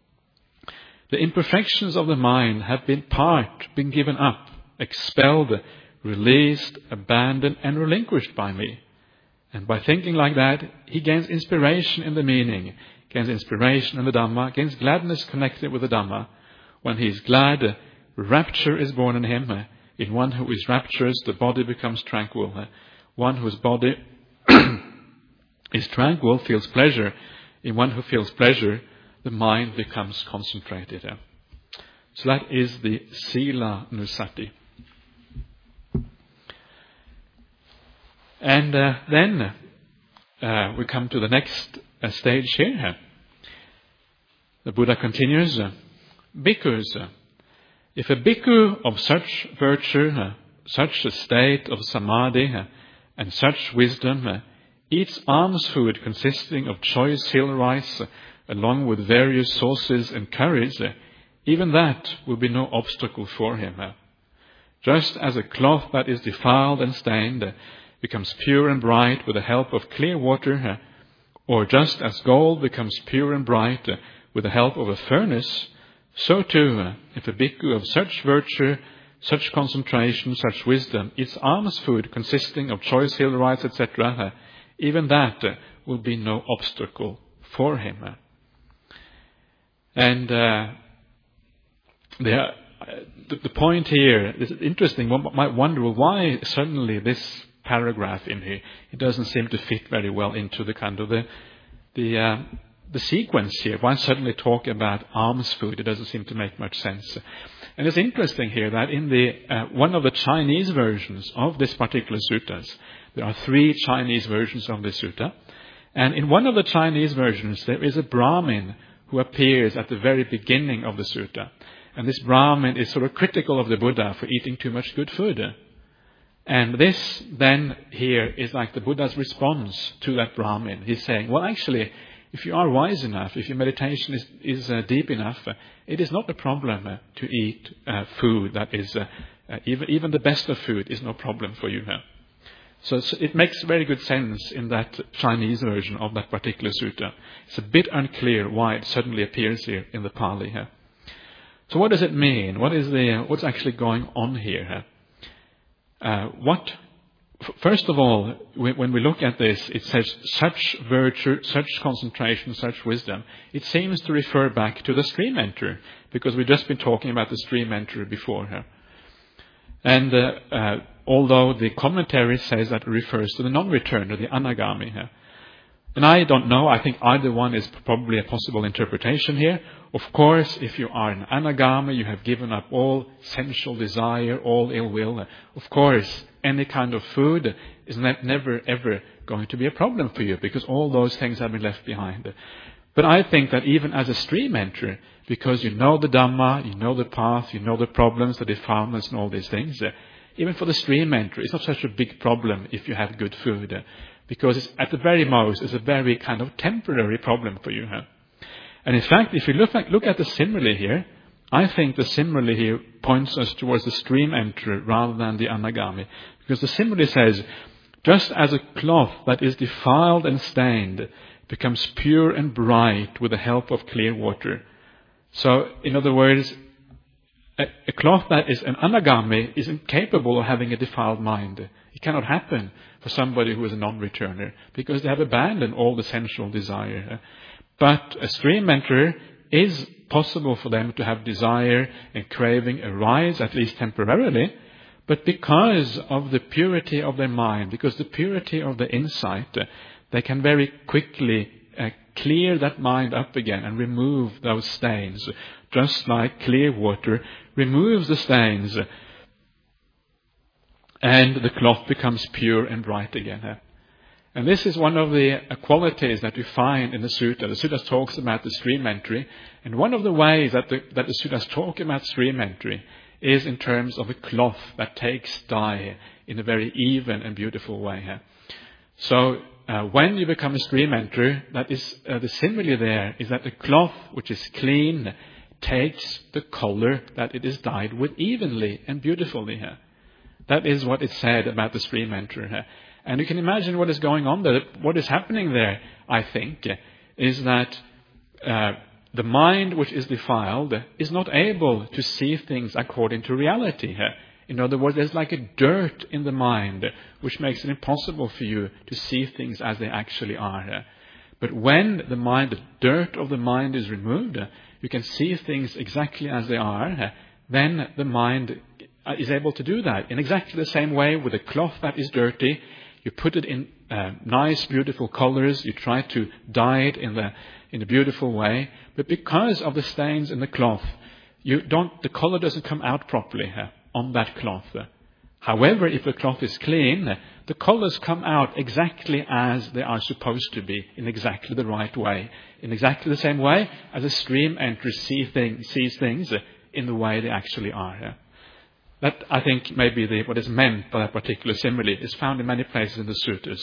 the imperfections of the mind have been given up, expelled, released, abandoned, and relinquished by me. And by thinking like that, he gains inspiration in the meaning, gains inspiration in the Dhamma, gains gladness connected with the Dhamma. When he is glad, rapture is born in him. In one who is rapturous, the body becomes tranquil. One whose body is tranquil feels pleasure. In one who feels pleasure, the mind becomes concentrated. So that is the Sila Nusati. And then we come to the next stage here. The Buddha continues: Bhikkhus, if a bhikkhu of such virtue, such a state of samadhi, and such wisdom eats alms food consisting of choice hill rice, along with various sauces and curries, even that will be no obstacle for him. Just as a cloth that is defiled and stained becomes pure and bright with the help of clear water, or just as gold becomes pure and bright with the help of a furnace, so too, if a bhikkhu of such virtue, such concentration, such wisdom eats alms food consisting of choice hill rice, etc., even that will be no obstacle for him. And the point here is interesting. One might wonder, well, why suddenly this paragraph in here? It doesn't seem to fit very well into the kind of the sequence here. Why suddenly talk about alms food? It doesn't seem to make much sense. And it's interesting here that in the one of the Chinese versions of this particular suttas, There are 3 Chinese versions of this sutta. And in one of the Chinese versions, there is a Brahmin who appears at the very beginning of the sutta. And this Brahmin is sort of critical of the Buddha for eating too much good food. And this then here is like the Buddha's response to that Brahmin. He's saying, well, actually, if you are wise enough, if your meditation is deep enough, it is not a problem to eat food that is, even the best of food is no problem for you. So it makes very good sense in that Chinese version of that particular sutta. It's a bit unclear why it suddenly appears here in the Pali. So what does it mean? What's actually going on here? First of all, when we look at this, it says such virtue, such concentration, such wisdom. It seems to refer back to the stream enterer, because we've just been talking about the stream enterer before. And although the commentary says that it refers to the non-returner, the anagami. And I don't know, I think either one is probably a possible interpretation here. Of course, if you are an anagami, you have given up all sensual desire, all ill will. Of course, any kind of food is never ever going to be a problem for you, because all those things have been left behind. But I think that even as a stream enterer, because you know the Dhamma, you know the path, you know the problems, the defilements and all these things, even for the stream enterer, it's not such a big problem if you have good food, because it's, at the very most, it's a very kind of temporary problem for you. And in fact, if you look at the simile here, I think the simile here points us towards the stream enterer rather than the anagami. Because the simile says, just as a cloth that is defiled and stained becomes pure and bright with the help of clear water. So, in other words, a cloth that is an anagami is incapable of having a defiled mind. It cannot happen for somebody who is a non-returner, because they have abandoned all the sensual desire. But a stream enterer is possible for them to have desire and craving arise, at least temporarily, but because of the purity of their mind, because the purity of the insight, they can very quickly clear that mind up again and remove those stains, just like clear water removes the stains, and the cloth becomes pure and bright again. And this is one of the qualities that we find in the sutta. The sutta talks about the stream entry, and one of the ways that the suttas talk about stream entry is in terms of a cloth that takes dye in a very even and beautiful way. So when you become a stream enterer, that is the simile there is that the cloth, which is clean, takes the color that it is dyed with evenly and beautifully. That is what is said about the stream enterer. And you can imagine what is going on there. What is happening there, I think, is that the mind which is defiled is not able to see things according to reality. In other words, there's like a dirt in the mind which makes it impossible for you to see things as they actually are. But when the dirt of the mind is removed, you can see things exactly as they are. Then the mind is able to do that in exactly the same way with a cloth that is dirty. You put it in nice, beautiful colors. You try to dye it in a beautiful way. But because of the stains in the cloth, the color doesn't come out properly on that cloth. However, if the cloth is clean, the colors come out exactly as they are supposed to be, in exactly the right way, in exactly the same way as a stream enterer sees things in the way they actually are. That, I think, may be what is meant by that particular simile. It's found in many places in the suttas.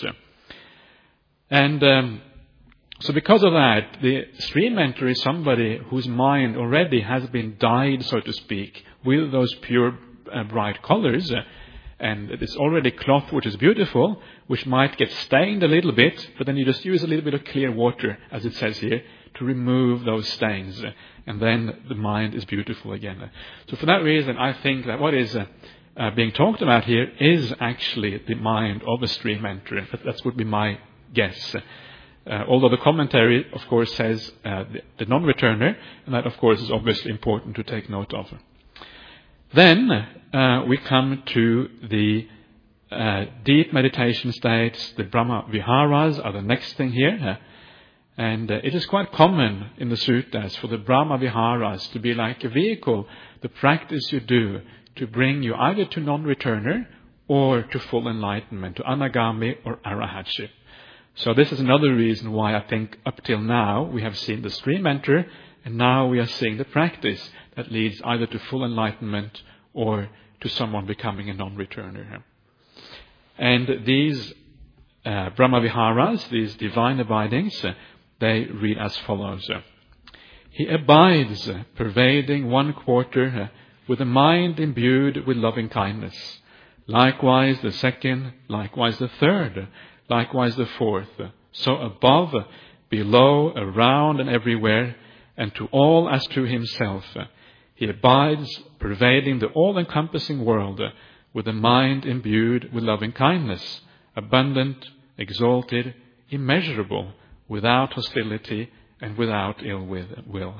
And so because of that, the stream enterer is somebody whose mind already has been dyed, so to speak, with those pure, bright colors. And it's already cloth which is beautiful, which might get stained a little bit, but then you just use a little bit of clear water, as it says here, to remove those stains. And then the mind is beautiful again. So for that reason, I think that what is being talked about here is actually the mind of a stream enterer. That would be my guess. Although the commentary, of course, says the non-returner, and that, of course, is obviously important to take note of. Then we come to the deep meditation states. The Brahma Viharas are the next thing here. And it is quite common in the suttas for the Brahma Viharas to be like a vehicle, the practice you do to bring you either to non-returner or to full enlightenment, to anagami or arahatship. So this is another reason why I think up till now we have seen the stream enter, and now we are seeing the practice that leads either to full enlightenment or to someone becoming a non-returner. And these Brahmaviharas, these divine abidings, they read as follows. He abides, pervading 1/4, with a mind imbued with loving kindness. Likewise the second, likewise the third, likewise the fourth. So above, below, around and everywhere, and to all as to himself. He abides, pervading the all-encompassing world, with a mind imbued with loving kindness, abundant, exalted, immeasurable, without hostility and without ill will.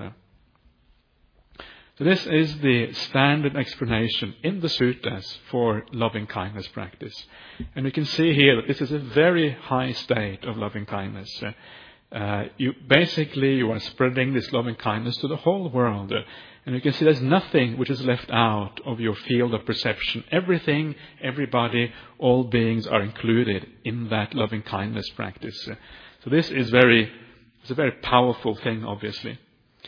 So this is the standard explanation in the suttas for loving kindness practice. And we can see here that this is a very high state of loving kindness. You are spreading this loving kindness to the whole world. And you can see there's nothing which is left out of your field of perception. Everything, everybody, all beings are included in that loving kindness practice. So this is it's a very powerful thing, obviously.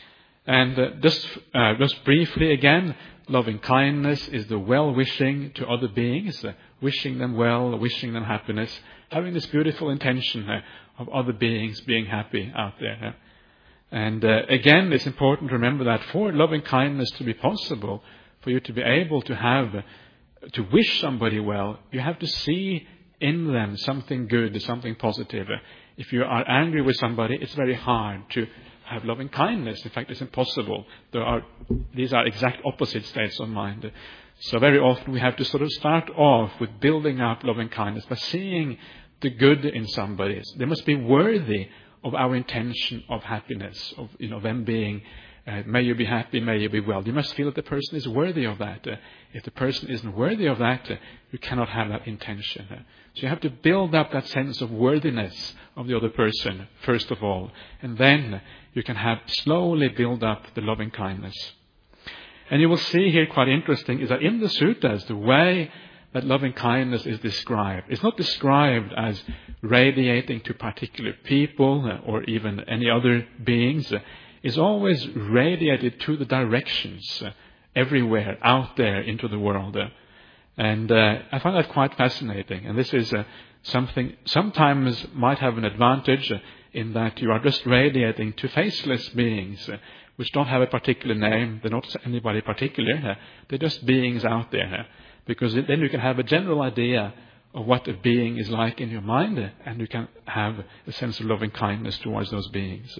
And just briefly again, loving kindness is the well-wishing to other beings, wishing them well, wishing them happiness, having this beautiful intention of other beings being happy out there. And again, it's important to remember that for loving kindness to be possible, for you to be able to wish somebody well, you have to see in them something good, something positive. If you are angry with somebody, it's very hard to have loving kindness. In fact, it's impossible. These are exact opposite states of mind. So very often we have to sort of start off with building up loving kindness by seeing the good in somebody. They must be worthy of our intention of happiness, of them being, may you be happy, may you be well. You must feel that the person is worthy of that. If the person isn't worthy of that, you cannot have that intention. So you have to build up that sense of worthiness of the other person, first of all. And then you can slowly build up the loving kindness. And you will see here, quite interesting, is that in the suttas, the way that loving kindness is described, it's not described as radiating to particular people or even any other beings. It's always radiated to the directions everywhere out there into the world. And I find that quite fascinating. And this is something sometimes might have an advantage in that you are just radiating to faceless beings which don't have a particular name. They're not anybody particular. They're just beings out there. Because then you can have a general idea of what a being is like in your mind, and you can have a sense of loving kindness towards those beings.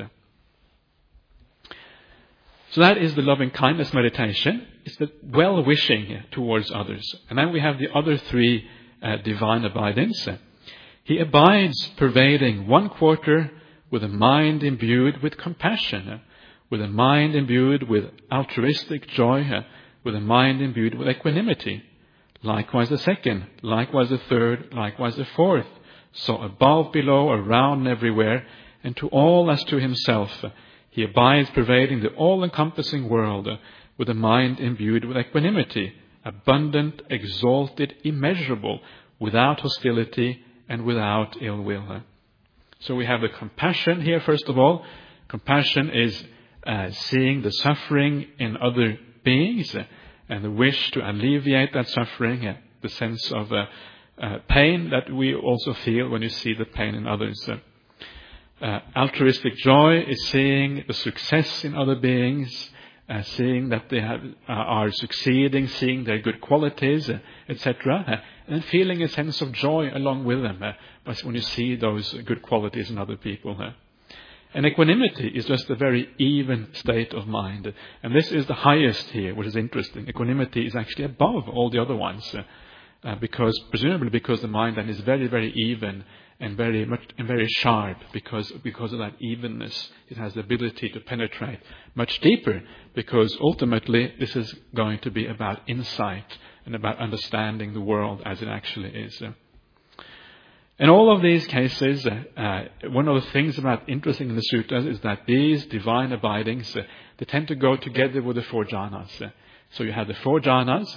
So that is the loving kindness meditation. It's the well-wishing towards others. And then we have the other three divine abidings. He abides, pervading 1/4, with a mind imbued with compassion, with a mind imbued with altruistic joy, with a mind imbued with equanimity. Likewise the second, likewise the third, likewise the fourth. So above, below, around and everywhere, and to all as to himself. He abides, pervading the all-encompassing world, with a mind imbued with equanimity, abundant, exalted, immeasurable, without hostility and without ill will. So we have the compassion here, first of all. Compassion is seeing the suffering in other beings, and the wish to alleviate that suffering, the sense of pain that we also feel when you see the pain in others. Altruistic joy is seeing the success in other beings, seeing that they are succeeding, seeing their good qualities, etc., and feeling a sense of joy along with them when you see those good qualities in other people. And equanimity is just a very even state of mind. And this is the highest here, which is interesting. Equanimity is actually above all the other ones, presumably because the mind then is very, very even and very sharp. Because of that evenness, it has the ability to penetrate much deeper. Because ultimately, this is going to be about insight and about understanding the world as it actually is. In all of these cases, one of the things interesting in the sutras is that these divine abidings, they tend to go together with the four jhanas. So you have the four jhanas,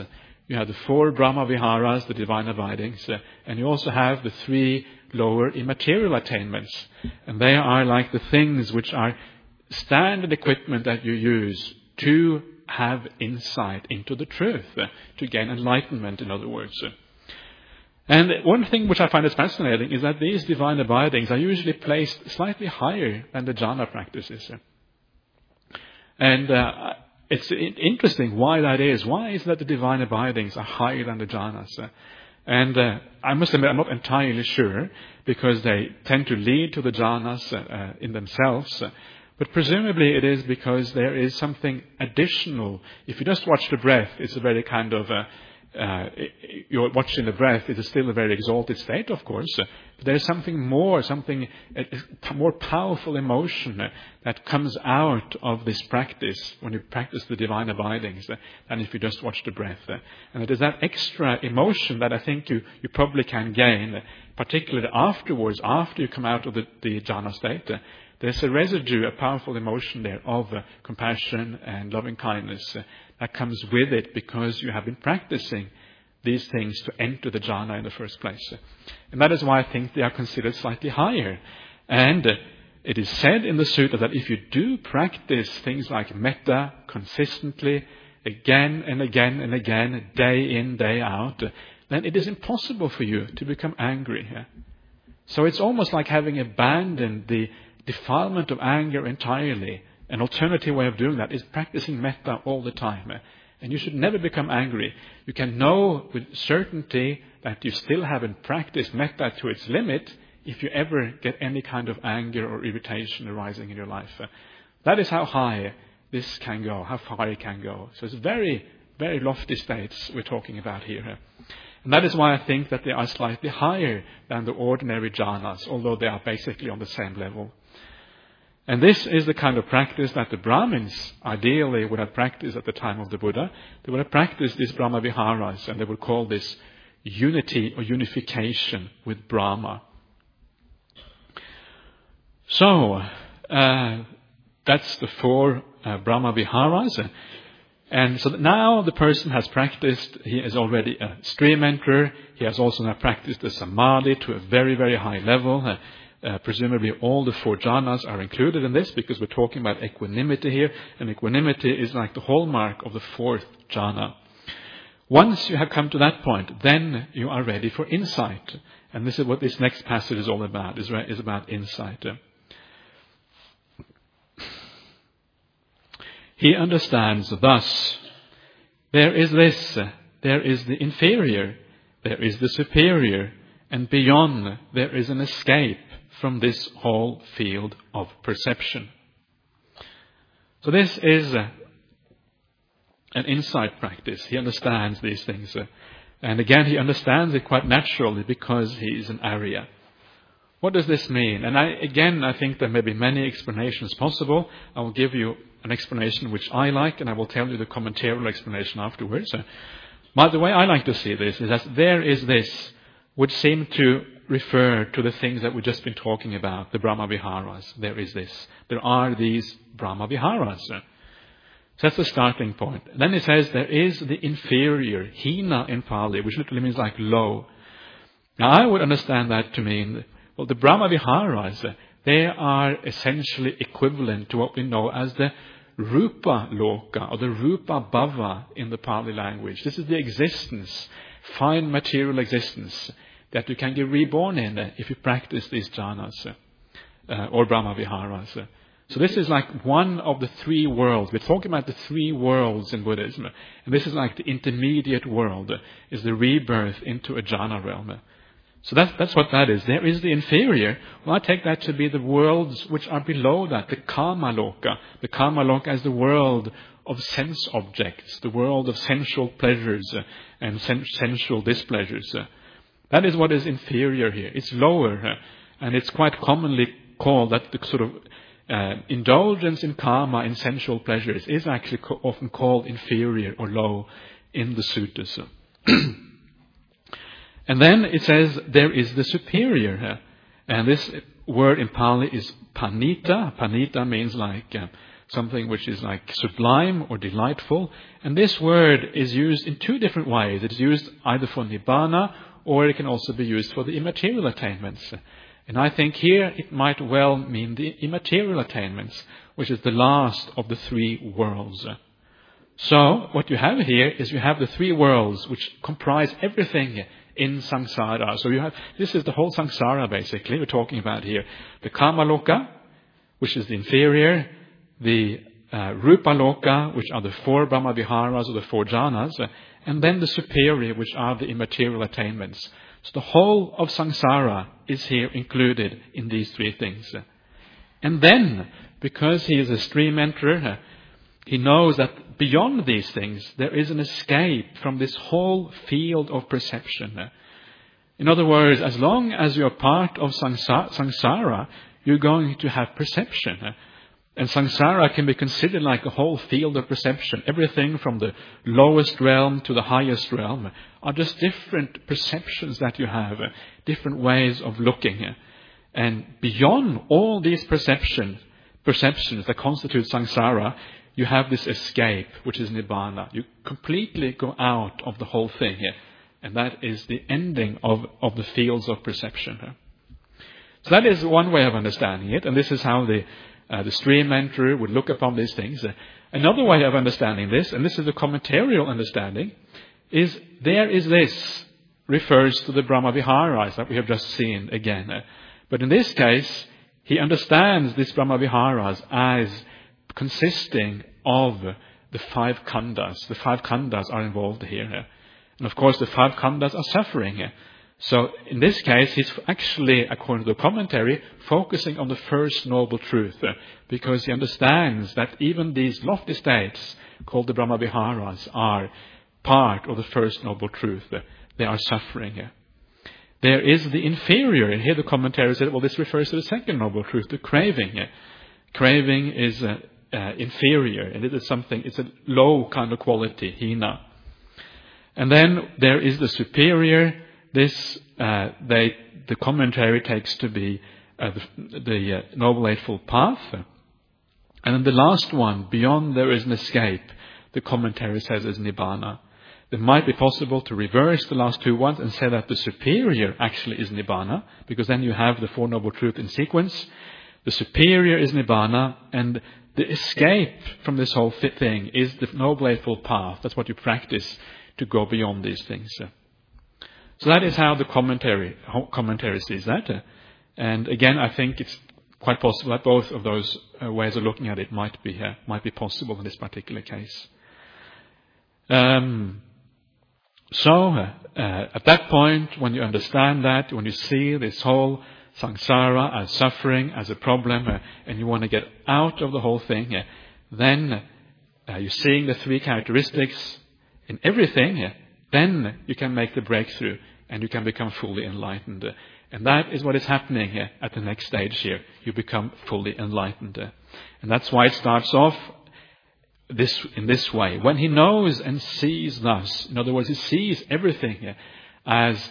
You have the 4 Brahma Viharas, the divine abidings, and you also have the 3 lower immaterial attainments. And they are like the things which are standard equipment that you use to have insight into the truth, to gain enlightenment, in other words. And one thing which I find is fascinating is that these divine abidings are usually placed slightly higher than the jhana practices. And it's interesting why that is. Why is that the divine abidings are higher than the jhanas? And I must admit I'm not entirely sure, because they tend to lead to the jhanas in themselves. But presumably it is because there is something additional. If you just watch the breath, it's a very kind of you're watching the breath. It is still a very exalted state, of course. But there is something more, a more powerful emotion that comes out of this practice when you practice the divine abidings than if you just watch the breath. And it is that extra emotion that I think you probably can gain, particularly afterwards, after you come out of the jhana state. There's a residue, a powerful emotion there of compassion and loving kindness that comes with it because you have been practicing these things to enter the jhana in the first place. And that is why I think they are considered slightly higher. And it is said in the sutta that if you do practice things like metta consistently, again and again and again, day in, day out, then it is impossible for you to become angry. So it's almost like having abandoned the defilement of anger entirely. An alternative way of doing that is practicing metta all the time. And you should never become angry. You can know with certainty that you still haven't practiced metta to its limit if you ever get any kind of anger or irritation arising in your life. That is how high this can go, how far it can go. So it's very, very lofty states we're talking about here. And that is why I think that they are slightly higher than the ordinary jhanas, although they are basically on the same level. And this is the kind of practice that the Brahmins ideally would have practiced at the time of the Buddha. They would have practiced these Brahma Viharas, and they would call this unity or unification with Brahma. So, that's the 4 Brahma Viharas. And so now the person has practiced, he is already a stream enterer, he has also now practiced the Samadhi to a very, very high level. Presumably all the 4 jhanas are included in this because we're talking about equanimity here, and equanimity is like the hallmark of the 4th jhana. Once you have come to that point, then you are ready for insight. And this is what this next passage is all about, is about insight. He understands thus, there is this, there is the inferior, there is the superior, and beyond there is an escape from this whole field of perception. So this is an insight practice. He understands these things. And again, he understands it quite naturally because he is an Arya. What does this mean? And I think there may be many explanations possible. I will give you an explanation which I like, and I will tell you the commentarial explanation afterwards. But the way I like to see this is that there is this, would seem to refer to the things that we've just been talking about, the Brahma Viharas. There is this. There are these Brahma Viharas. So that's the starting point. Then it says there is the inferior, hina in Pali, which literally means like low. Now I would understand that to mean, well, the Brahma Viharas, they are essentially equivalent to what we know as the Rupa Loka or the Rupa Bhava in the Pali language. This is the existence, fine material existence that you can get reborn in if you practice these jhanas or Brahma Viharas. So this is like one of the 3 worlds. We're talking about the 3 worlds in Buddhism. And this is like the intermediate world, is the rebirth into a jhana realm. So that's what that is. There is the inferior. Well, I take that to be the worlds which are below that, the Kama Loka. The Kama Loka is the world of sense objects, the world of sensual pleasures and sensual displeasures. That is what is inferior here. It's lower, and it's quite commonly called that the sort of indulgence in karma, in sensual pleasures, is actually often called inferior or low in the suttas. And then it says there is the superior. And this word in Pali is panita. Panita means like something which is like sublime or delightful. And this word is used in two different ways. It's used either for nibbana, or it can also be used for the immaterial attainments. And I think here it might well mean the immaterial attainments, which is the last of the three worlds. So what you have here is you have the three worlds which comprise everything in samsara. So this is the whole samsara basically we're talking about here. The Kamaloka, which is the inferior, the Rupaloka, which are the four Brahmaviharas or the four jhanas, and then the superior, which are the immaterial attainments. So the whole of samsara is here included in these three things. And then, because he is a stream enterer, he knows that beyond these things there is an escape from this whole field of perception. In other words, as long as you're part of samsara, you're going to have perception. And samsara can be considered like a whole field of perception. Everything from the lowest realm to the highest realm are just different perceptions that you have, different ways of looking. And beyond all these perceptions that constitute samsara, you have this escape, which is nibbana. You completely go out of the whole thing here. And that is the ending of the fields of perception. So that is one way of understanding it. And this is how the stream enterer would look upon these things. Another way of understanding this, and this is the commentarial understanding, is there is this, refers to the Brahmaviharas that we have just seen again. But in this case, he understands these Brahmaviharas as consisting of the five khandhas. The five khandhas are involved here. And of course the five khandhas are suffering. So in this case, he's actually, according to the commentary, focusing on the first noble truth, because he understands that even these lofty states, called the Brahmaviharas, are part of the first noble truth. They are suffering. There is the inferior, and here the commentary said, well, this refers to the second noble truth, the craving. Craving is inferior, and it is something, it's a low kind of quality, hina. And then there is the superior. This, the commentary takes to be the Noble Eightfold Path. And then the last one, beyond there is an escape, the commentary says is Nibbana. It might be possible to reverse the last two ones and say that the superior actually is Nibbana, because then you have the Four Noble Truths in sequence. The superior is Nibbana, and the escape from this whole thing is the Noble Eightfold Path. That's what you practice to go beyond these things. So that is how the commentary sees that. And again, I think it's quite possible that both of those ways of looking at it might be possible in this particular case. So at that point, when you understand that, when you see this whole samsara as suffering, as a problem, and you want to get out of the whole thing, then you're seeing the three characteristics in everything, then you can make the breakthrough and you can become fully enlightened. And that is what is happening at the next stage here. You become fully enlightened. And that's why it starts off in this way. When he knows and sees thus, in other words, he sees everything as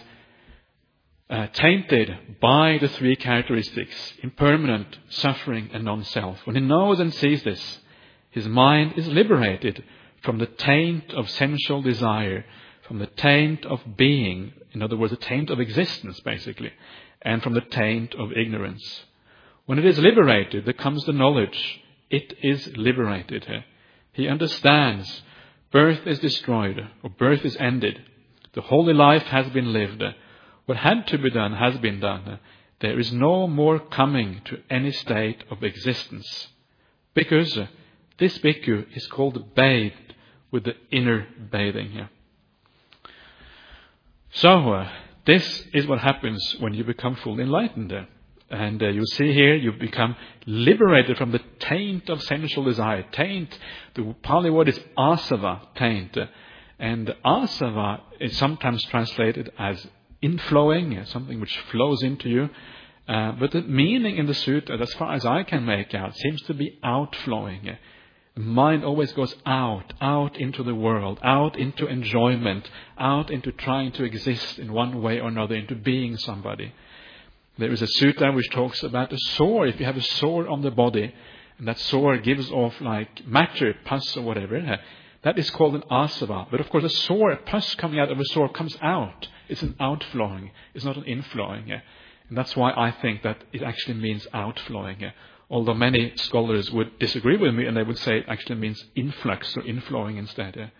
tainted by the three characteristics, impermanent, suffering, and non-self. When he knows and sees this, his mind is liberated from the taint of sensual desire, from the taint of being, in other words, the taint of existence, basically, and from the taint of ignorance. When it is liberated, there comes the knowledge. It is liberated. He understands birth is destroyed, or birth is ended. The holy life has been lived. What had to be done has been done. There is no more coming to any state of existence. Because this bhikkhu is called bathed with the inner bathing. So, this is what happens when you become fully enlightened. And you see here, you become liberated from the taint of sensual desire. Taint, the Pali word is asava, taint. And asava is sometimes translated as inflowing, something which flows into you. But the meaning in the sutta, as far as I can make out, seems to be outflowing. The mind always goes out into the world, out into enjoyment, out into trying to exist in one way or another, into being somebody. There is a sutta which talks about a sore. If you have a sore on the body, and that sore gives off like matter, pus or whatever, that is called an asava. But of course, a pus coming out of a sore comes out. It's an outflowing. It's not an inflowing. And that's why I think that it actually means outflowing. Although many scholars would disagree with me and they would say it actually means influx or inflowing instead.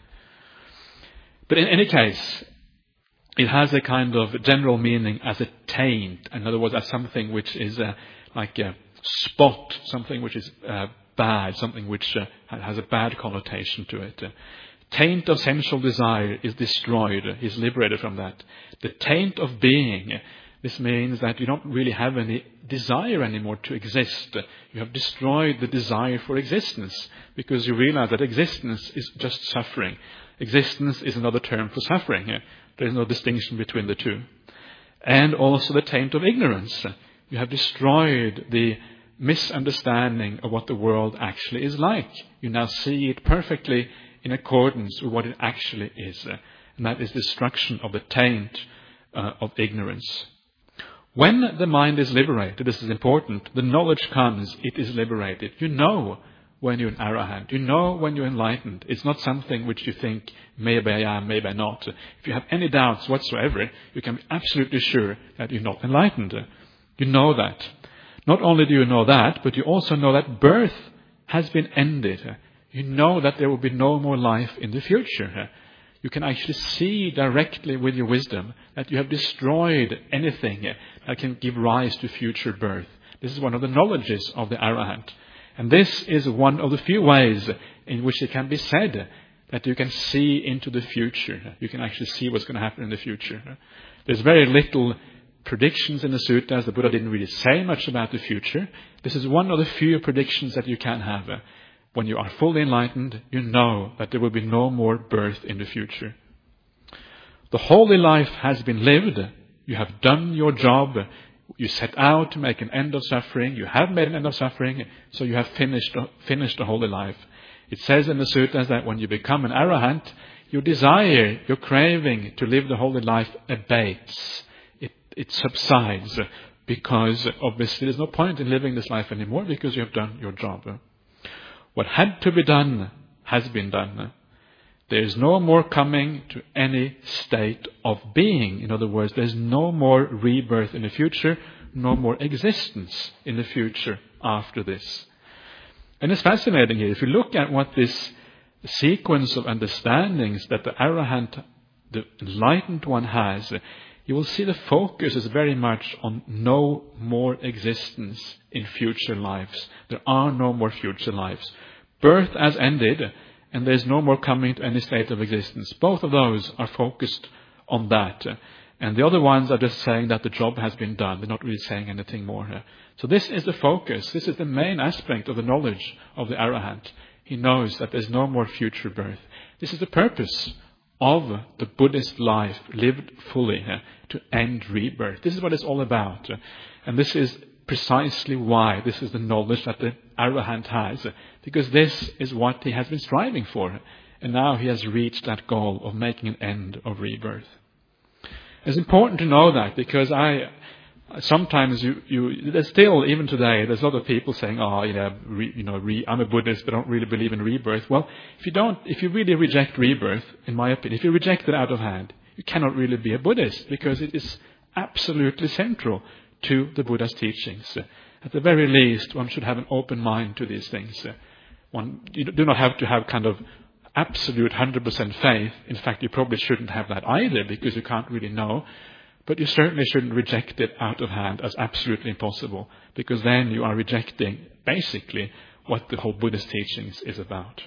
But in any case, it has a kind of general meaning as a taint. In other words, as something which is like a spot, something which is bad, something which has a bad connotation to it. Taint of sensual desire is destroyed, is liberated from that. The taint of being, this means that you don't really have any desire anymore to exist. You have destroyed the desire for existence because you realize that existence is just suffering. Existence is another term for suffering. There is no distinction between the two. And also the taint of ignorance. You have destroyed the misunderstanding of what the world actually is like. You now see it perfectly in accordance with what it actually is. And that is destruction of the taint of ignorance. When the mind is liberated, this is important, the knowledge comes, it is liberated. You know when you're an arahant. You know when you're enlightened. It's not something which you think, maybe I am, maybe I'm not. If you have any doubts whatsoever, you can be absolutely sure that you're not enlightened. You know that. Not only do you know that, but you also know that birth has been ended. You know that there will be no more life in the future. You can actually see directly with your wisdom that you have destroyed anything that can give rise to future birth. This is one of the knowledges of the arahant. And this is one of the few ways in which it can be said that you can see into the future. You can actually see what's going to happen in the future. There's very little predictions in the suttas. The Buddha didn't really say much about the future. This is one of the few predictions that you can have. When you are fully enlightened, you know that there will be no more birth in the future. The holy life has been lived. You have done your job. You set out to make an end of suffering. You have made an end of suffering, so you have finished the holy life. It says in the suttas that when you become an arahant, your desire, your craving to live the holy life abates. It subsides because obviously there's no point in living this life anymore because you have done your job. What had to be done has been done. There is no more coming to any state of being. In other words, there's no more rebirth in the future, no more existence in the future after this. And it's fascinating here. If you look at what this sequence of understandings that the arahant, the enlightened one has, you will see the focus is very much on no more existence in future lives. There are no more future lives. Birth has ended, and there's no more coming to any state of existence. Both of those are focused on that. And the other ones are just saying that the job has been done. They're not really saying anything more. So this is the focus. This is the main aspect of the knowledge of the arahant. He knows that there's no more future birth. This is the purpose of the Buddhist life lived fully, to end rebirth. This is what it's all about. And this is precisely why this is the knowledge that the arahant has, because this is what he has been striving for. And now he has reached that goal of making an end of rebirth. It's important to know that, because sometimes there's still, even today, there's a lot of people saying, I'm a Buddhist, but I don't really believe in rebirth. Well, if you really reject rebirth, in my opinion, if you reject it out of hand, you cannot really be a Buddhist, because it is absolutely central to the Buddha's teachings. At the very least, one should have an open mind to these things. You do not have to have kind of absolute 100% faith. In fact, you probably shouldn't have that either, because you can't really know. But you certainly shouldn't reject it out of hand as absolutely impossible, because then you are rejecting basically what the whole Buddhist teachings is about.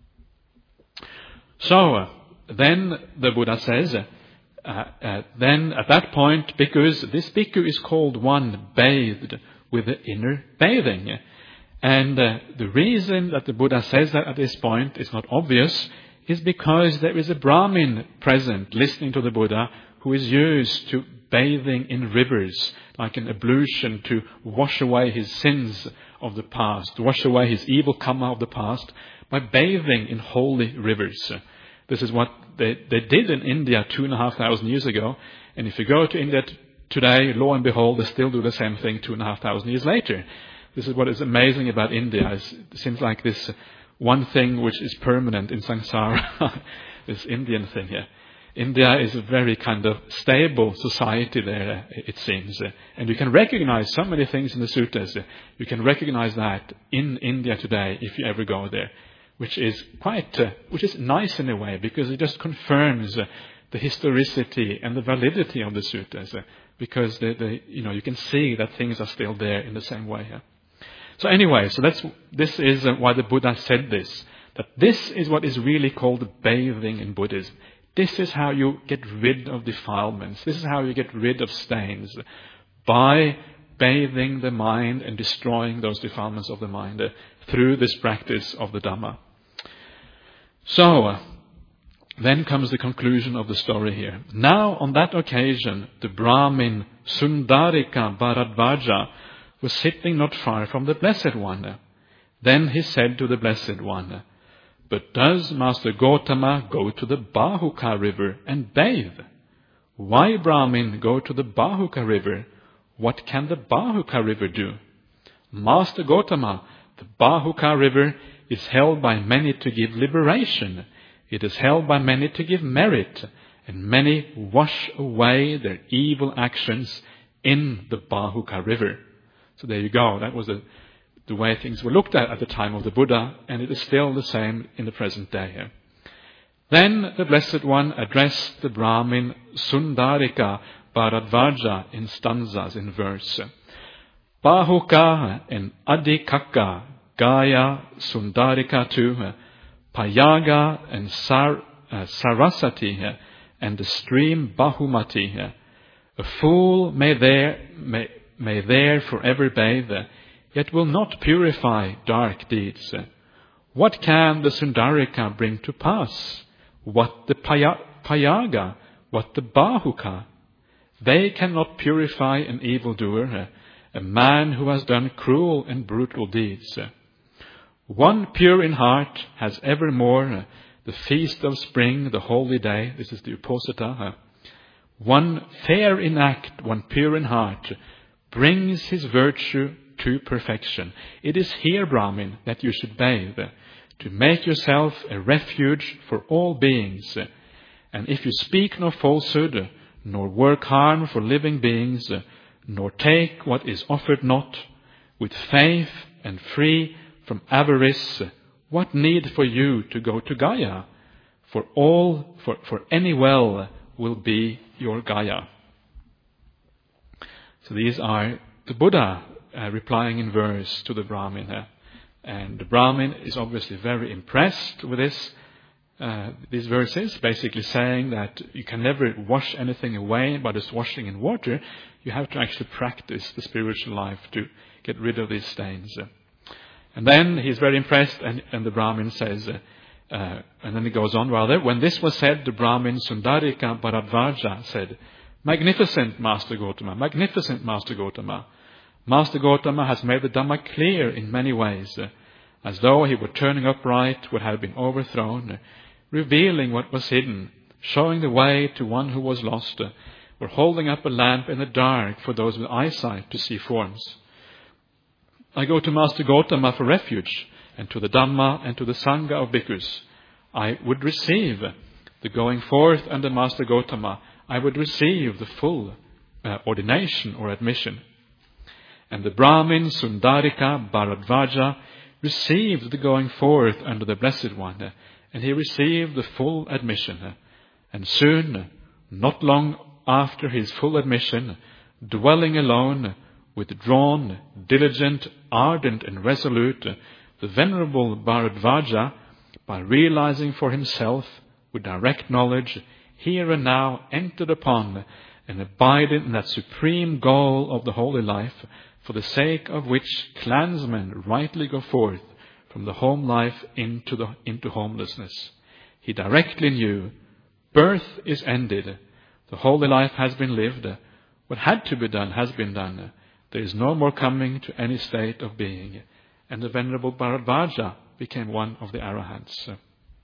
So then the Buddha says, then at that point, because this bhikkhu is called one bathed with the inner bathing. And the reason that the Buddha says that at this point is not obvious, is because there is a Brahmin present listening to the Buddha who is used to bathing in rivers, like an ablution to wash away his sins of the past, to wash away his evil karma of the past, by bathing in holy rivers. This is what they did in India 2,500 years ago. And if you go to India today, lo and behold, they still do the same thing 2,500 years later. This is what is amazing about India. It seems like this one thing which is permanent in samsara, this Indian thing here. India is a very kind of stable society there, it seems. And you can recognize so many things in the suttas. You can recognize that in India today, if you ever go there, which is which is nice in a way, because it just confirms the historicity and the validity of the suttas, because you can see that things are still there in the same way. So anyway, this is why the Buddha said this, that this is what is really called bathing in Buddhism. This is how you get rid of defilements. This is how you get rid of stains, by bathing the mind and destroying those defilements of the mind through this practice of the Dhamma. So, then comes the conclusion of the story here. Now, on that occasion, the Brahmin Sundarika Bharadvaja was sitting not far from the Blessed One. Then he said to the Blessed One, "But does Master Gotama go to the Bahuka river and bathe?" "Why, Brahmin, go to the Bahuka river? What can the Bahuka river do?" "Master Gotama, the Bahuka river is held by many to give liberation. It is held by many to give merit, and many wash away their evil actions in the Bahuka river." So there you go. That was the way things were looked at the time of the Buddha, and it is still the same in the present day. Then the Blessed One addressed the Brahmin Sundarika Bharadvaja in stanzas, in verse. "Bahuka and Adhikaka Gaya Sundarika tu, Payaga and Sarasati, and the stream Bahumati. A fool may there forever bathe, yet will not purify dark deeds. What can the Sundarika bring to pass? What the Payaga? What the Bahuka? They cannot purify an evildoer, a man who has done cruel and brutal deeds. One pure in heart has evermore the feast of spring, the holy day." This is the Uposatha. "One fair in act, one pure in heart, brings his virtue to perfection. It is here, Brahmin, that you should bathe, to make yourself a refuge for all beings. And if you speak no falsehood, nor work harm for living beings, nor take what is offered not, with faith and free from avarice, what need for you to go to Gaya? For any well will be your Gaya." So these are the Buddha replying in verse to the Brahmin. And the Brahmin is obviously very impressed with these verses, basically saying that you can never wash anything away by just washing in water. You have to actually practice the spiritual life to get rid of these stains. And then he's very impressed, and the Brahmin says, and then he goes on rather, "When this was said, the Brahmin Sundarika Bharadvaja said, 'Magnificent Master Gotama, magnificent Master Gotama. Master Gotama has made the Dhamma clear in many ways, as though he were turning upright what had been overthrown, revealing what was hidden, showing the way to one who was lost, or holding up a lamp in the dark for those with eyesight to see forms. I go to Master Gotama for refuge, and to the Dhamma and to the Sangha of bhikkhus. I would receive the going forth under Master Gotama. I would receive the full ordination or admission." And the Brahmin Sundarika Bharadvaja received the going forth under the Blessed One, and he received the full admission. And soon, not long after his full admission, dwelling alone, withdrawn, diligent, ardent and resolute, the Venerable Bharadvaja, by realizing for himself with direct knowledge, here and now entered upon and abided in that supreme goal of the holy life, for the sake of which clansmen rightly go forth from the home life into homelessness. He directly knew, birth is ended, the holy life has been lived, what had to be done has been done, there is no more coming to any state of being. And the Venerable Bharadvaja became one of the Arahants.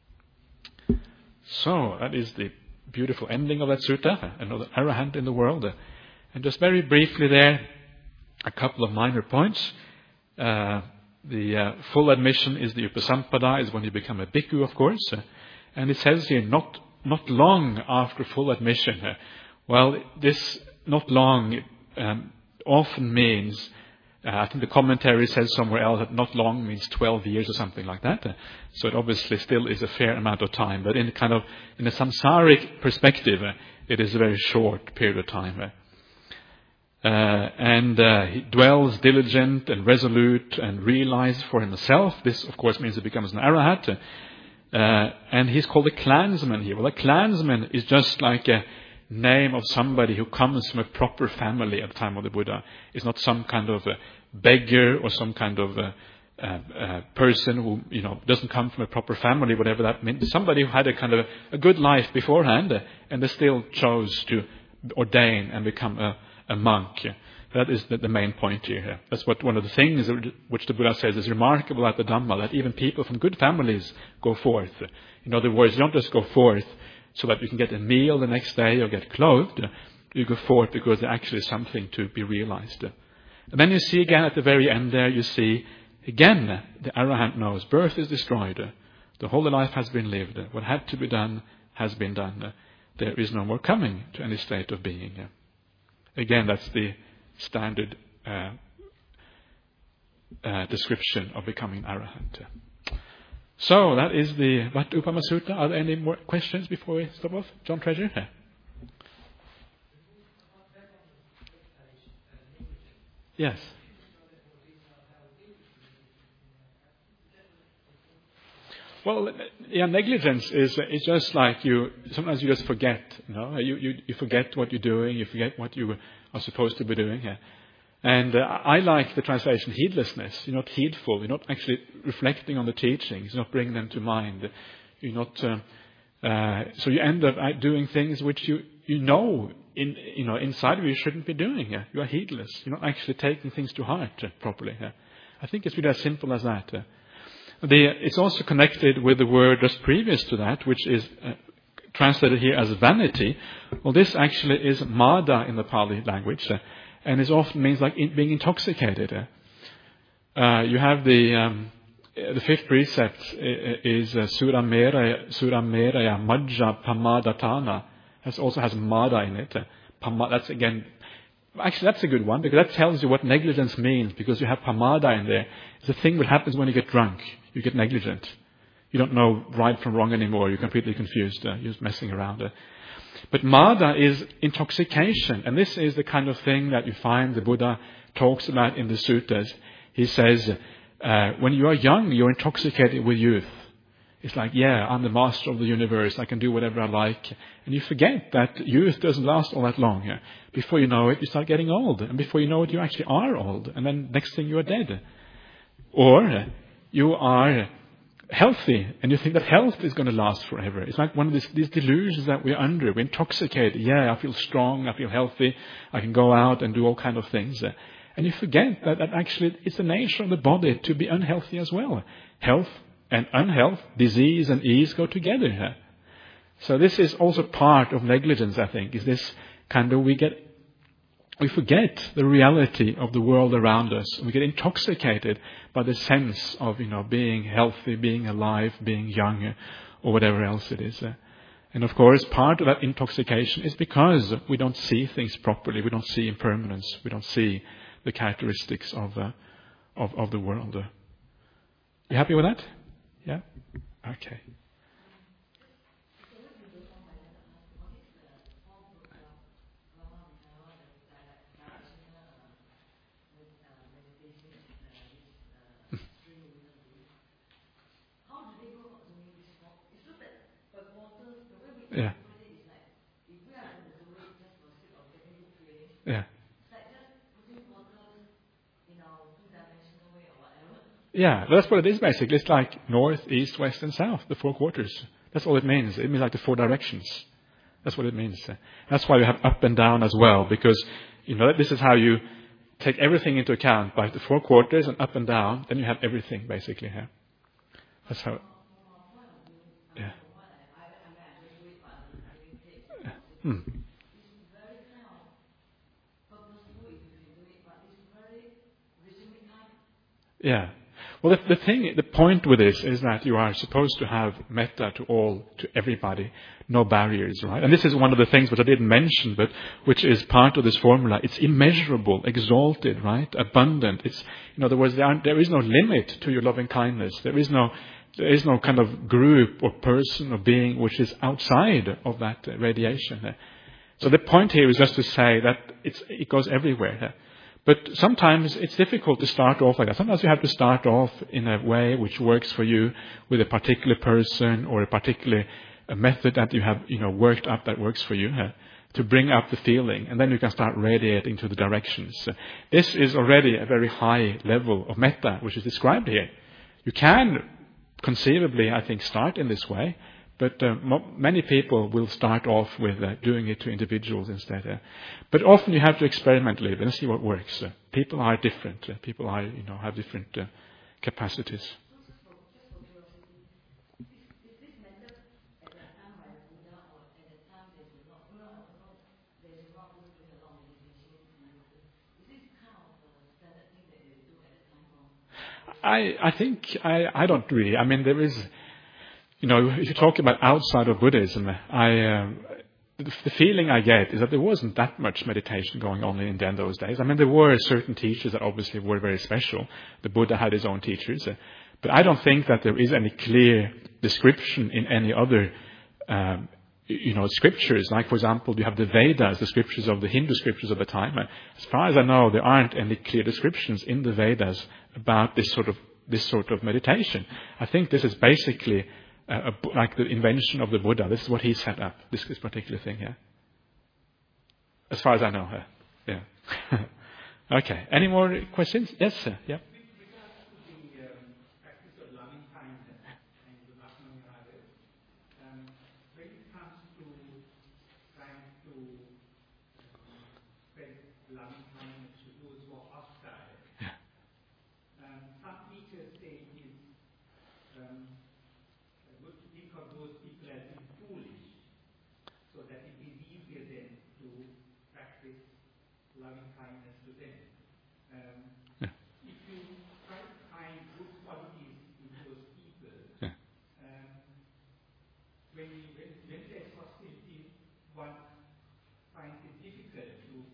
So, that is the beautiful ending of that sutta, another Arahant in the world. And just very briefly there, a couple of minor points. The full admission is the Upasampada, is when you become a bhikkhu, of course. And it says here, not long after full admission. Well, this not long often means, I think the commentary says somewhere else that not long means 12 years or something like that. So it obviously still is a fair amount of time. But in a samsaric perspective, it is a very short period of time. He dwells diligent and resolute and realized for himself. This, of course, means he becomes an arahat. And he's called a clansman here. Well, a clansman is just like a name of somebody who comes from a proper family at the time of the Buddha. It's not some kind of a beggar or some kind of person who doesn't come from a proper family, whatever that means. Somebody who had a kind of a good life beforehand, and they still chose to ordain and become a monk. That is the main point here. That's what one of the things which the Buddha says is remarkable at the Dhamma, that even people from good families go forth. In other words, you don't just go forth so that you can get a meal the next day or get clothed. You go forth because there actually is something to be realized. And then you see again at the very end there, you see again the Arahant knows birth is destroyed. The whole life has been lived. What had to be done has been done. There is no more coming to any state of being. Again, that's the standard description of becoming Arahant. So that is the Vat Upama Sutta. Are there any more questions before we stop off? John Treasure? Yes. Well, negligence is just like sometimes you just forget, you forget what you're doing, you forget what you are supposed to be doing. And I like the translation heedlessness. You're not heedful. You're not actually reflecting on the teachings. You're not bringing them to mind. You're not. So you end up doing things which you know inside of you shouldn't be doing. You are heedless. You're not actually taking things to heart properly. I think it's really as simple as that. It's also connected with the word just previous to that, which is translated here as vanity. Well, this actually is mada in the Pali language. And it often means like being intoxicated. You have the fifth precept is surameraya majja pamadatana. It also has mada in it. That's again, actually that's a good one because that tells you what negligence means, because you have pamada in there. It's the thing that happens when you get drunk. You get negligent. You don't know right from wrong anymore. You're completely confused. You're just messing around. But mada is intoxication, and this is the kind of thing that you find the Buddha talks about in the suttas. He says, when you are young, you're intoxicated with youth. It's like, I'm the master of the universe, I can do whatever I like. And you forget that youth doesn't last all that long. Before you know it, you start getting old, and before you know it, you actually are old, and then next thing you are dead. Or you are healthy, and you think that health is going to last forever. It's like one of these delusions that we're under. We're intoxicated. I feel strong, I feel healthy, I can go out and do all kind of things. And you forget that actually it's the nature of the body to be unhealthy as well. Health and unhealth, disease and ease go together. So this is also part of negligence, I think, is this kind of we forget the reality of the world around us. We get intoxicated by the sense of, being healthy, being alive, being young, or whatever else it is. And of course, part of that intoxication is because we don't see things properly. We don't see impermanence. We don't see the characteristics of the world. You happy with that? Yeah? Okay. Yeah. Yeah. Yeah, that's what it is basically. It's like north, east, west, and south, the four quarters. That's all it means. It means like the four directions. That's what it means. That's why you have up and down as well, because this is how you take everything into account by the four quarters and up and down. Then you have everything basically here. That's how. Yeah. Hmm. Yeah. Well, the point with this is that you are supposed to have metta to everybody, no barriers, right? And this is one of the things which I didn't mention, but which is part of this formula. It's immeasurable, exalted, right? Abundant. It's, in other words, there is no limit to your loving kindness. There is no kind of group or person or being which is outside of that radiation. So the point here is just to say that it goes everywhere. But sometimes it's difficult to start off like that. Sometimes you have to start off in a way which works for you with a particular person or a particular method that you have, worked up that works for you to bring up the feeling. And then you can start radiating to the directions. This is already a very high level of metta, which is described here. You can conceivably, I think, start in this way. But many people will start off with doing it to individuals instead. But often you have to experiment a little bit and see what works. People are different. People are, have different capacities. I think I don't really. I mean, there is. If you talk about outside of Buddhism, the feeling I get is that there wasn't that much meditation going on in India in those days. I mean, there were certain teachers that obviously were very special. The Buddha had his own teachers. But I don't think that there is any clear description in any other, scriptures. Like, for example, you have the Vedas, the scriptures of the Hindu scriptures of the time. As far as I know, there aren't any clear descriptions in the Vedas about this sort of meditation. I think this is basically like the invention of the Buddha. This is what he set up, this particular thing here. As far as I know. Yeah. Okay. Any more questions? Yes, sir. Yeah. With regards to the practice of loving kindness and the Mahāyāna, when it comes to trying to spread loving kindness to those who are hostile, some teachers say it is good to think of those people as being foolish, so that it is easier then to practice loving kindness to them. If you try to find good qualities in those people, when there's hostility, one finds it difficult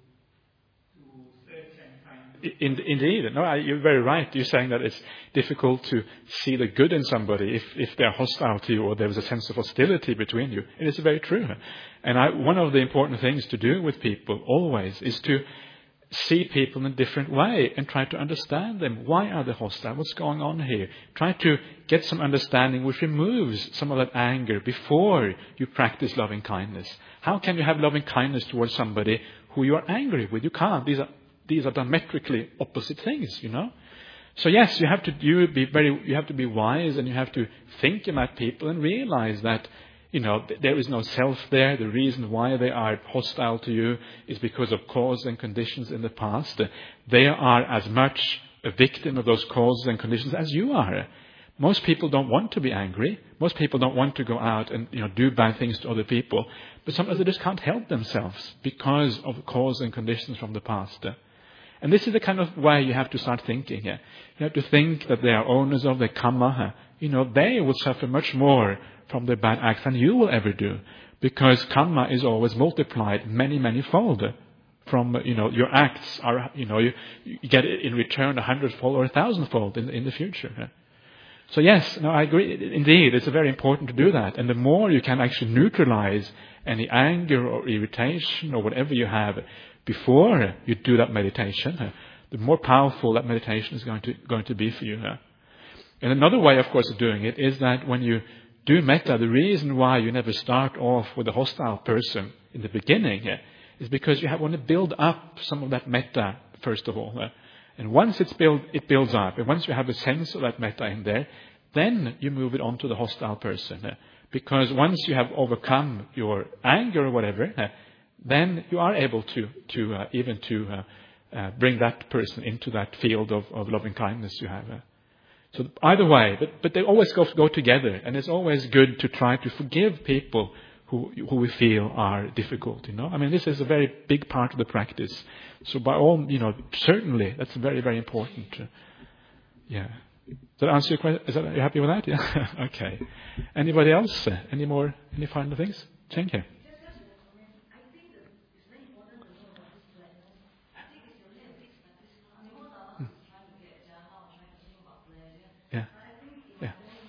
to search and find. Indeed. No, you're very right. You're saying that it's difficult to see the good in somebody if they're hostile to you or there's a sense of hostility between you. It is very true. And one of the important things to do with people always is to see people in a different way and try to understand them. Why are they hostile? What's going on here? Try to get some understanding which removes some of that anger before you practice loving kindness. How can you have loving kindness towards somebody who you are angry with? You can't. These are diametrically opposite things, So yes, you have to be wise, and you have to think about people and realize that, there is no self there. The reason why they are hostile to you is because of causes and conditions in the past. They are as much a victim of those causes and conditions as you are. Most people don't want to be angry. Most people don't want to go out and do bad things to other people. But sometimes they just can't help themselves because of causes and conditions from the past. And this is the kind of way you have to start thinking. You have to think that they are owners of their karma. They will suffer much more from their bad acts than you will ever do, because karma is always multiplied many, many fold. From your acts are you get it in return 100-fold or 1,000-fold in the future. So yes, no, I agree. Indeed, it's very important to do that. And the more you can actually neutralize any anger or irritation or whatever you have before you do that meditation, the more powerful that meditation is going to be for you. And another way, of course, of doing it is that when you do metta, the reason why you never start off with a hostile person in the beginning is because you want to build up some of that metta first of all. And once it builds up, and once you have a sense of that metta in there, then you move it on to the hostile person. Because once you have overcome your anger or whatever, then you are able to bring that person into that field of loving kindness you have. So either way, but they always go together, and it's always good to try to forgive people who we feel are difficult. I mean, this is a very big part of the practice. So by all, certainly that's very, very important. Yeah. Does that answer your question? Are you happy with that? Yeah. Okay. Anybody else? Any final things? Thank you. Yeah. Yeah.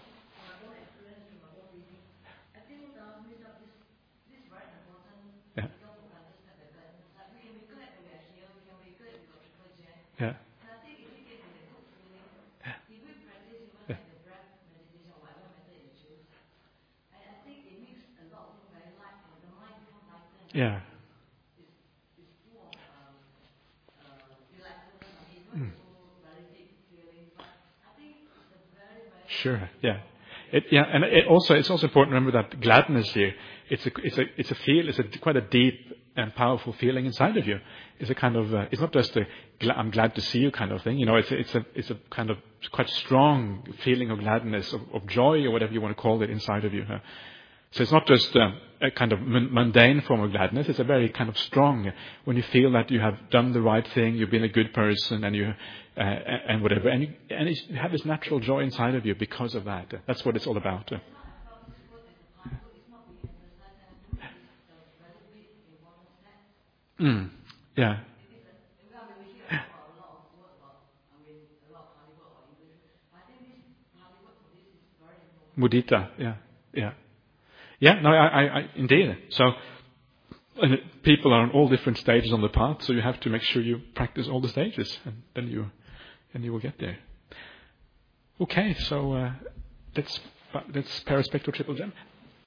Yeah. Yeah. Yeah. Mm. Sure. Yeah. It's also important to remember that gladness here. It's quite a deep and powerful feeling inside of you. It's a kind of. It's not just I'm glad to see you kind of thing. It's a kind of quite strong feeling of gladness, of joy, or whatever you want to call it, inside of you. So it's not just a kind of mundane form of gladness. It's a very kind of strong, when you feel that you have done the right thing, you've been a good person, and and whatever, and you have this natural joy inside of you because of that. That's what it's all about. Yeah. Mudita. Yeah. Yeah. Yeah. No, I indeed. So. And people are on all different stages on the path, so you have to make sure you practice all the stages, and then you will get there. Okay, so let's pay respect to Triple Gem.